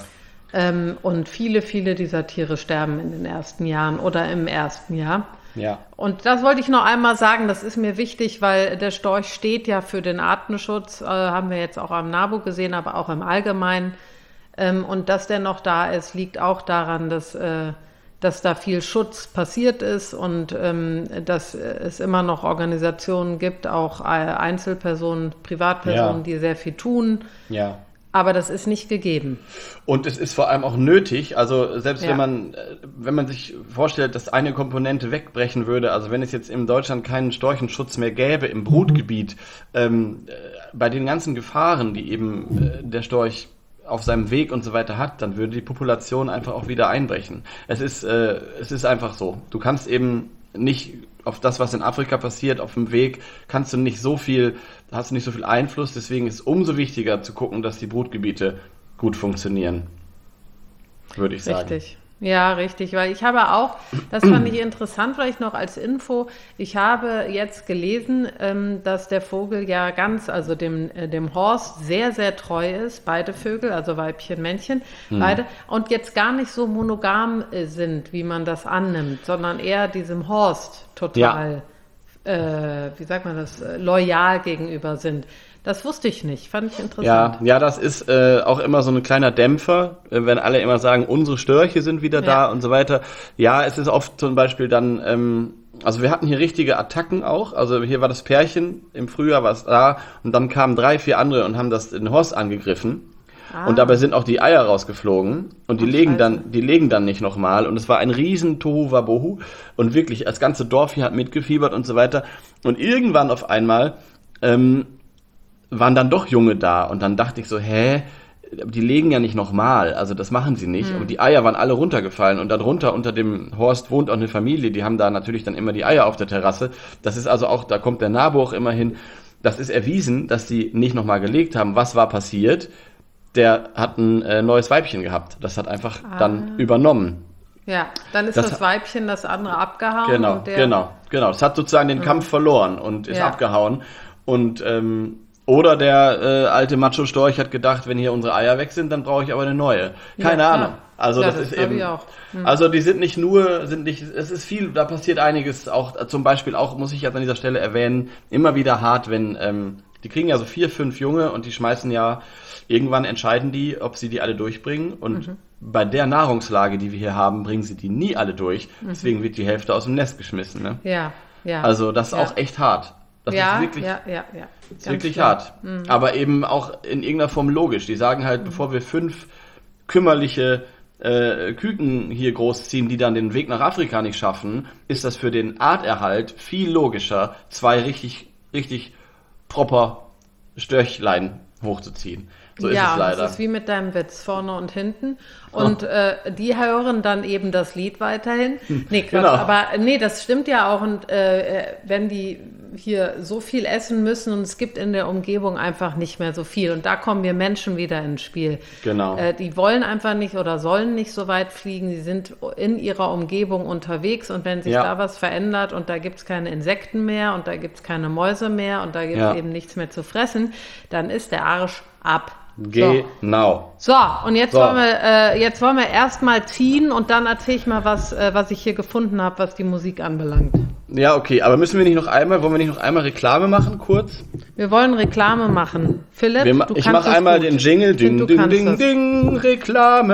Und viele dieser Tiere sterben in den ersten Jahren oder im ersten Jahr. Ja. Und das wollte ich noch einmal sagen, das ist mir wichtig, weil der Storch steht ja für den Artenschutz, haben wir jetzt auch am NABU gesehen, aber auch im Allgemeinen. Und dass der noch da ist, liegt auch daran, dass da viel Schutz passiert ist und dass es immer noch Organisationen gibt, auch Einzelpersonen, Privatpersonen, die sehr viel tun. Ja. Aber das ist nicht gegeben. Und es ist vor allem auch nötig, also selbst wenn man sich vorstellt, dass eine Komponente wegbrechen würde, also wenn es jetzt in Deutschland keinen Storchenschutz mehr gäbe im Brutgebiet, bei den ganzen Gefahren, die eben der Storch auf seinem Weg und so weiter hat, dann würde die Population einfach auch wieder einbrechen. Es ist einfach so. Du kannst eben nicht auf das, was in Afrika passiert, auf dem Weg, hast du nicht so viel Einfluss, deswegen ist es umso wichtiger zu gucken, dass die Brutgebiete gut funktionieren, würde ich sagen. Richtig. Ja, richtig, weil ich habe auch, das fand ich interessant, vielleicht noch als Info, ich habe jetzt gelesen, dass der Vogel ja also dem Horst sehr, sehr treu ist, beide Vögel, also Weibchen, Männchen, beide, und jetzt gar nicht so monogam sind, wie man das annimmt, sondern eher diesem Horst total wie sagt man das, loyal gegenüber sind. Das wusste ich nicht, fand ich interessant. Ja, das ist auch immer so ein kleiner Dämpfer, wenn alle immer sagen, unsere Störche sind wieder da und so weiter. Ja, es ist oft zum Beispiel dann, also wir hatten hier richtige Attacken auch, also hier war das Pärchen, im Frühjahr war es da und dann kamen 3, 4 andere und haben den Horst angegriffen. Und dabei sind auch die Eier rausgeflogen und die legen dann nicht nochmal und es war ein riesen Tohuwabohu und wirklich, das ganze Dorf hier hat mitgefiebert und so weiter und irgendwann auf einmal waren dann doch Junge da und dann dachte ich so, die legen ja nicht nochmal, also das machen sie nicht und die Eier waren alle runtergefallen und darunter unter dem Horst wohnt auch eine Familie, die haben da natürlich dann immer die Eier auf der Terrasse, das ist also auch, da kommt der Nabo auch immer hin, das ist erwiesen, dass die nicht nochmal gelegt haben. Was war passiert? Der hat ein neues Weibchen gehabt. Das hat einfach dann übernommen. Ja, dann ist das Weibchen das andere abgehauen. Genau. Das hat sozusagen den Kampf verloren und ist abgehauen. Und oder der alte Macho-Storch hat gedacht, wenn hier unsere Eier weg sind, dann brauche ich aber eine neue. Keine Ahnung. Also das ist eben. Also die sind nicht, es ist viel, da passiert einiges. Auch zum Beispiel auch, muss ich jetzt an dieser Stelle erwähnen, immer wieder hart, wenn die kriegen ja so 4, 5 Junge und die schmeißen ja, irgendwann entscheiden die, ob sie die alle durchbringen und bei der Nahrungslage, die wir hier haben, bringen sie die nie alle durch. Deswegen wird die Hälfte aus dem Nest geschmissen. Ne? Ja. Also das ist auch echt hart. Das ist wirklich hart. Aber eben auch in irgendeiner Form logisch. Die sagen halt, bevor wir 5 kümmerliche Küken hier großziehen, die dann den Weg nach Afrika nicht schaffen, ist das für den Arterhalt viel logischer, 2 richtig proper Störchlein hochzuziehen. So ist es leider. Das ist wie mit deinem Witz, vorne und hinten. Und die hören dann eben das Lied weiterhin. Nee, Quatsch, aber das stimmt ja auch. Und wenn die hier so viel essen müssen und es gibt in der Umgebung einfach nicht mehr so viel. Und da kommen wir Menschen wieder ins Spiel. Genau. Die wollen einfach nicht oder sollen nicht so weit fliegen. Sie sind in ihrer Umgebung unterwegs und wenn sich da was verändert und da gibt es keine Insekten mehr und da gibt es keine Mäuse mehr und da gibt es eben nichts mehr zu fressen, dann ist der Arsch ab. Genau. So, und jetzt wollen wir erstmal ziehen und dann erzähle ich mal was ich hier gefunden habe, was die Musik anbelangt. Ja, okay, aber wollen wir nicht noch einmal Reklame machen, kurz? Wir wollen Reklame machen. Philipp, ich mache einmal den Jingle, ding, ding, ding, ding, Reklame.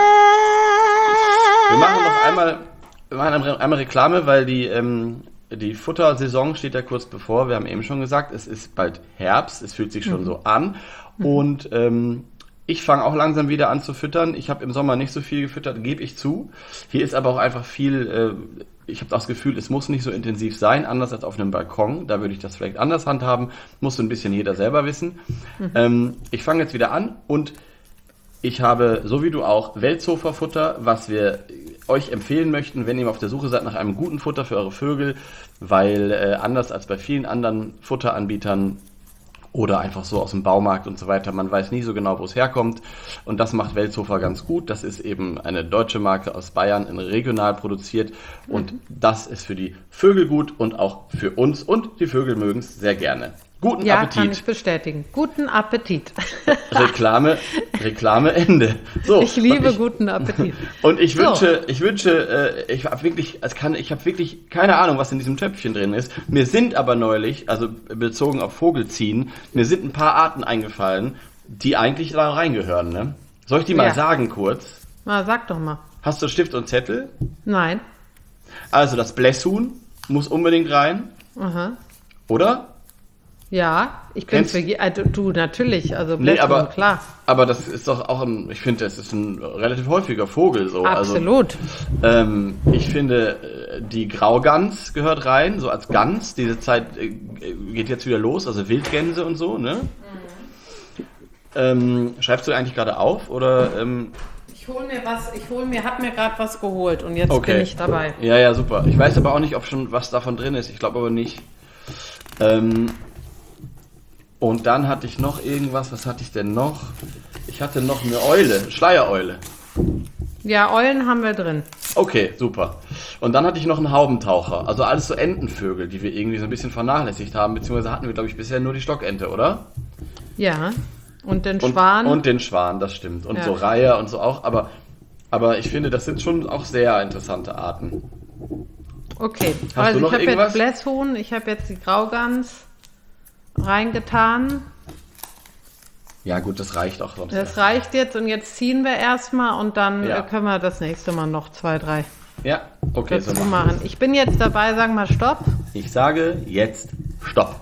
Wir machen einmal Reklame, weil die Futtersaison steht ja kurz bevor. Wir haben eben schon gesagt, es ist bald Herbst, es fühlt sich schon so an. Und ich fange auch langsam wieder an zu füttern. Ich habe im Sommer nicht so viel gefüttert, gebe ich zu. Hier ist aber auch einfach viel, ich habe das Gefühl, es muss nicht so intensiv sein, anders als auf einem Balkon. Da würde ich das vielleicht anders handhaben. Muss so ein bisschen jeder selber wissen. Ich fange jetzt wieder an und ich habe, so wie du auch, Weltsofa-Futter, was wir euch empfehlen möchten, wenn ihr auf der Suche seid nach einem guten Futter für eure Vögel, weil anders als bei vielen anderen Futteranbietern oder einfach so aus dem Baumarkt und so weiter, man weiß nie so genau, wo es herkommt und das macht Weltsofa ganz gut. Das ist eben eine deutsche Marke aus Bayern, regional produziert und das ist für die Vögel gut und auch für uns und die Vögel mögen es sehr gerne. Guten Appetit. Ja, kann ich bestätigen. Guten Appetit. Reklame Ende. So, ich liebe guten Appetit. Und ich wünsche, ich habe wirklich keine Ahnung, was in diesem Töpfchen drin ist. Mir sind aber neulich, also bezogen auf Vogelziehen, mir sind ein paar Arten eingefallen, die eigentlich da reingehören. Ne? Soll ich die mal sagen kurz? Na, sag doch mal. Hast du Stift und Zettel? Nein. Also das Blässhuhn muss unbedingt rein. Aha. Oder? Ja, ich bin für du natürlich, also Blässhuhn, klar. Aber das ist doch auch ich finde, das ist ein relativ häufiger Vogel. So. Absolut. Also, ich finde, die Graugans gehört rein, so als Gans. Diese Zeit geht jetzt wieder los, also Wildgänse und so, ne? Schreibst du eigentlich gerade auf, oder? Ich hab mir gerade was geholt und jetzt bin ich dabei. Ja, super. Ich weiß aber auch nicht, ob schon was davon drin ist. Ich glaube aber nicht. Und dann hatte ich noch irgendwas. Was hatte ich denn noch? Ich hatte noch eine Eule, Schleiereule. Ja, Eulen haben wir drin. Okay, super. Und dann hatte ich noch einen Haubentaucher. Also alles so Entenvögel, die wir irgendwie so ein bisschen vernachlässigt haben. Beziehungsweise hatten wir, glaube ich, bisher nur die Stockente, oder? Ja. Und den Schwan. Und den Schwan, das stimmt. Und so Reiher und so auch. Aber ich finde, das sind schon auch sehr interessante Arten. Okay, Hast du noch ich habe irgendwas? jetzt Blässhuhn, ich habe jetzt die Graugans reingetan. Ja gut, das reicht auch sonst. Das reicht jetzt und jetzt ziehen wir erstmal und dann können wir das nächste Mal noch 2, 3 Ja, okay, dazu machen. Ich bin jetzt dabei, sag mal Stopp. Ich sage jetzt Stopp.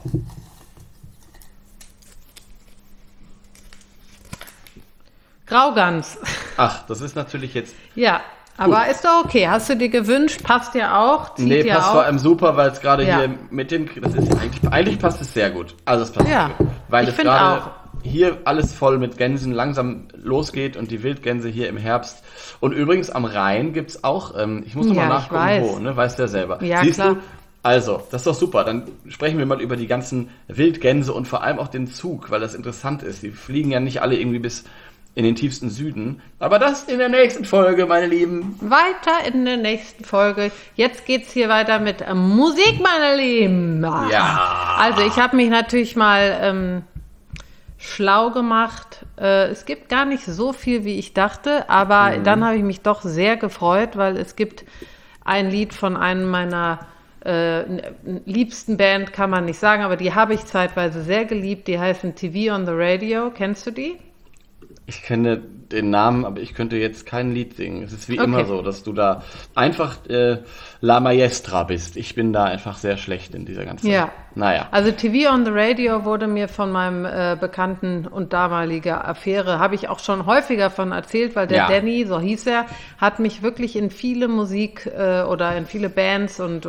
Graugans. Ach, das ist natürlich jetzt... Ja, aber ist doch okay. Hast du dir gewünscht? Passt ja auch. Zieht Nee, passt auch. vor allem super, weil es gerade hier mit den... Das ist eigentlich passt es sehr gut. Also es passt gut. Weil es gerade hier alles voll mit Gänsen langsam losgeht und die Wildgänse hier im Herbst. Und übrigens am Rhein gibt es auch... ich muss nochmal nachgucken, wo. Ne? Weißt du ja selber. Ja, Siehst klar. du? Also, das ist doch super. Dann sprechen wir mal über die ganzen Wildgänse und vor allem auch den Zug, weil das interessant ist. Die fliegen ja nicht alle irgendwie bis in den tiefsten Süden. Aber das in der nächsten Folge, meine Lieben. Weiter in der nächsten Folge. Jetzt geht's hier weiter mit Musik, meine Lieben. Ja. Also ich habe mich natürlich mal schlau gemacht. Es gibt gar nicht so viel, wie ich dachte, aber dann habe ich mich doch sehr gefreut, weil es gibt ein Lied von einem meiner liebsten Band, kann man nicht sagen, aber die habe ich zeitweise sehr geliebt. Die heißen TV on the Radio. Kennst du die? Ich kenne den Namen, aber ich könnte jetzt kein Lied singen. Es ist wie immer so, dass du da einfach La Maestra bist. Ich bin da einfach sehr schlecht in dieser ganzen... Ja. Naja. Also TV on the Radio wurde mir von meinem Bekannten und damaliger Affäre, habe ich auch schon häufiger von erzählt, weil der Danny, so hieß er, hat mich wirklich in viele Musik oder in viele Bands und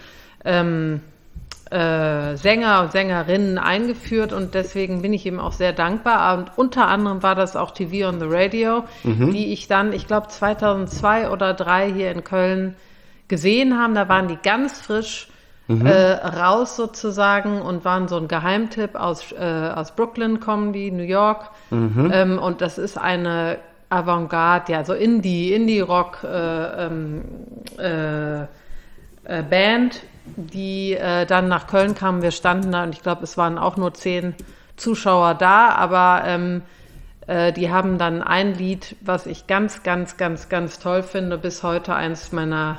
Sänger und Sängerinnen eingeführt und deswegen bin ich ihm auch sehr dankbar. Und unter anderem war das auch TV on the Radio, die ich dann, ich glaube 2002 oder 2003 hier in Köln gesehen haben. Da waren die ganz frisch raus sozusagen und waren so ein Geheimtipp aus Brooklyn, kommen die, New York. Und das ist eine Avantgarde, ja, so Indie-Rock Band, die dann nach Köln kamen. Wir standen da und ich glaube, es waren auch nur 10 Zuschauer da, aber die haben dann ein Lied, was ich ganz, ganz, ganz, ganz toll finde, bis heute eins meiner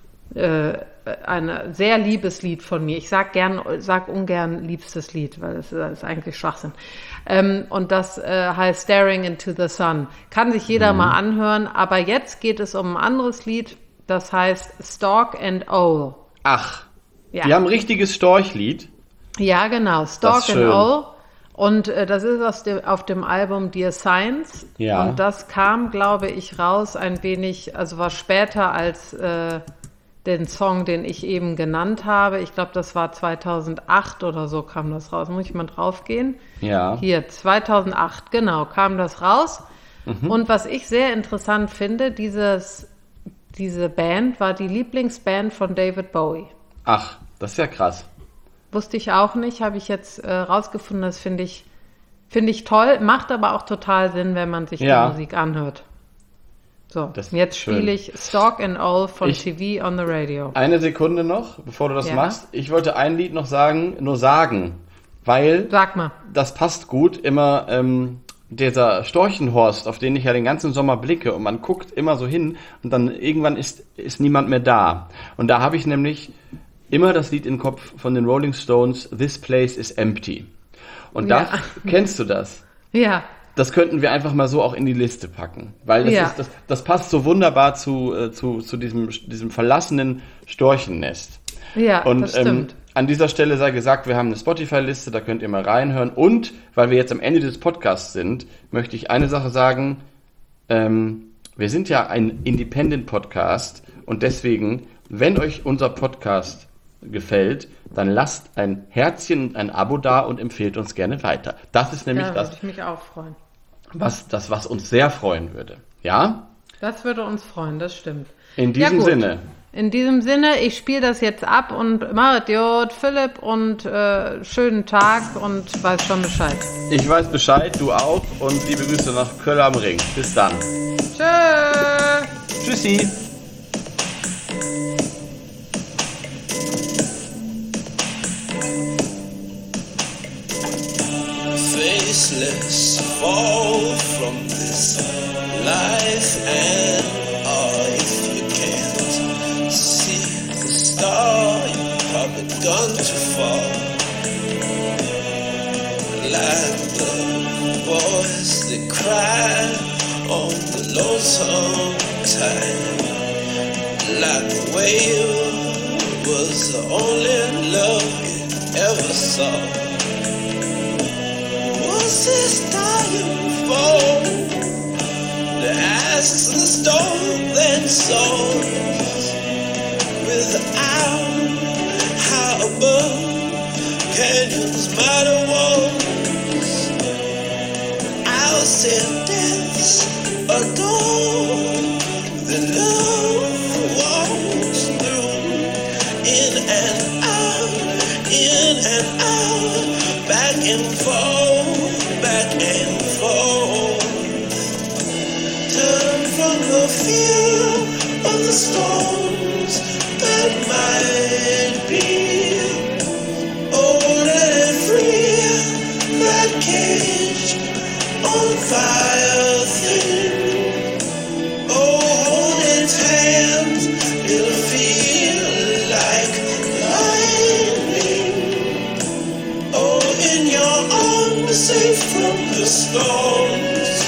ein sehr liebes Lied von mir. Ich sag ungern liebstes Lied, weil das ist eigentlich Schwachsinn. Und das heißt Staring into the Sun. Kann sich jeder mal anhören, aber jetzt geht es um ein anderes Lied, das heißt Stork and Owl. Ach, die haben ein richtiges Storchlied. Ja, genau, Stork and Owl. Und das ist auf dem Album Dear Science. Ja. Und das kam, glaube ich, raus ein wenig, also war später als den Song, den ich eben genannt habe. Ich glaube, das war 2008 oder so kam das raus. Muss ich mal drauf gehen? Ja. Hier, 2008, genau, kam das raus. Und was ich sehr interessant finde, diese Band war die Lieblingsband von David Bowie. Ach, das ist ja krass. Wusste ich auch nicht, habe ich jetzt rausgefunden, das finde ich toll, macht aber auch total Sinn, wenn man sich die Musik anhört. So, jetzt spiele ich Stork and Owl von TV on the Radio. Eine Sekunde noch, bevor du das machst. Ich wollte ein Lied noch sagen, weil Sag mal. Das passt gut, immer dieser Storchenhorst, auf den ich ja den ganzen Sommer blicke und man guckt immer so hin und dann irgendwann ist niemand mehr da. Und da habe ich nämlich immer das Lied im Kopf von den Rolling Stones, This Place is Empty. Und kennst du das? Ja. Das könnten wir einfach mal so auch in die Liste packen, weil das passt so wunderbar zu diesem verlassenen Storchennest. Ja, und das stimmt. An dieser Stelle sei gesagt, wir haben eine Spotify-Liste, da könnt ihr mal reinhören. Und weil wir jetzt am Ende des Podcasts sind, möchte ich eine Sache sagen. Wir sind ja ein Independent-Podcast und deswegen, wenn euch unser Podcast gefällt, dann lasst ein Herzchen und ein Abo da und empfehlt uns gerne weiter. Das ist nämlich das, würde ich mich auch freuen. Was uns sehr freuen würde. Ja? Das würde uns freuen, das stimmt. In diesem Sinne. In diesem Sinne, ich spiele das jetzt ab und Marit Jod, Philipp und schönen Tag und weiß schon Bescheid. Ich weiß Bescheid, du auch und liebe Grüße nach Köln am Ring. Bis dann. Tschüssi. Faceless fall from this life, and if you can't see the stars. cry on the lonesome tide, like a wave was the only love it ever saw. Was this dying fall? The ashes of the storm then soars without high above canyons, mighty walls. I'll send deaths adore the love walks through, in and out, back and forth, back and forth. Turn from the fear of the storms that might be. Oh, let it free that cage on fire thing. Oh, hold its hands, it'll feel like lightning. Oh, in your arms, safe from the storms.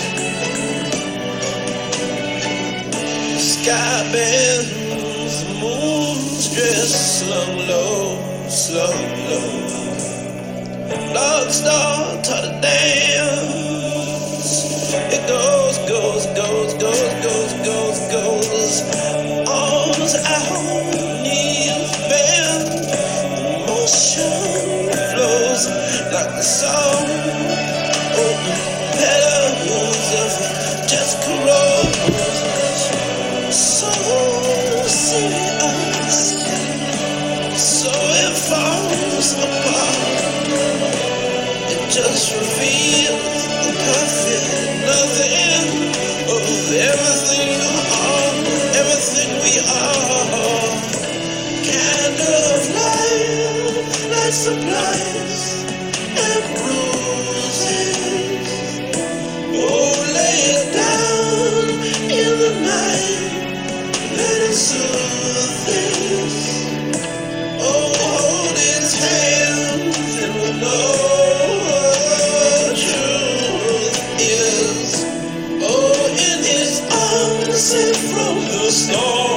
Sky bends, the moon's dress slung low, slung low. Lord Star taught to dance. It goes, goes, goes, goes, goes, goes, goes. Arms out, knees bent. Motion flows like the song. Open petals of Jessica Rose. So serious, so it falls apart. It just reveals the perfect nothing of everything you are, everything we are. Candle of light, light supplies and bruises. Oh, lay it down in the night. Let it soothe this. Oh, hold its hands and we'll know what truth is. Oh, in his arms safe from the storm.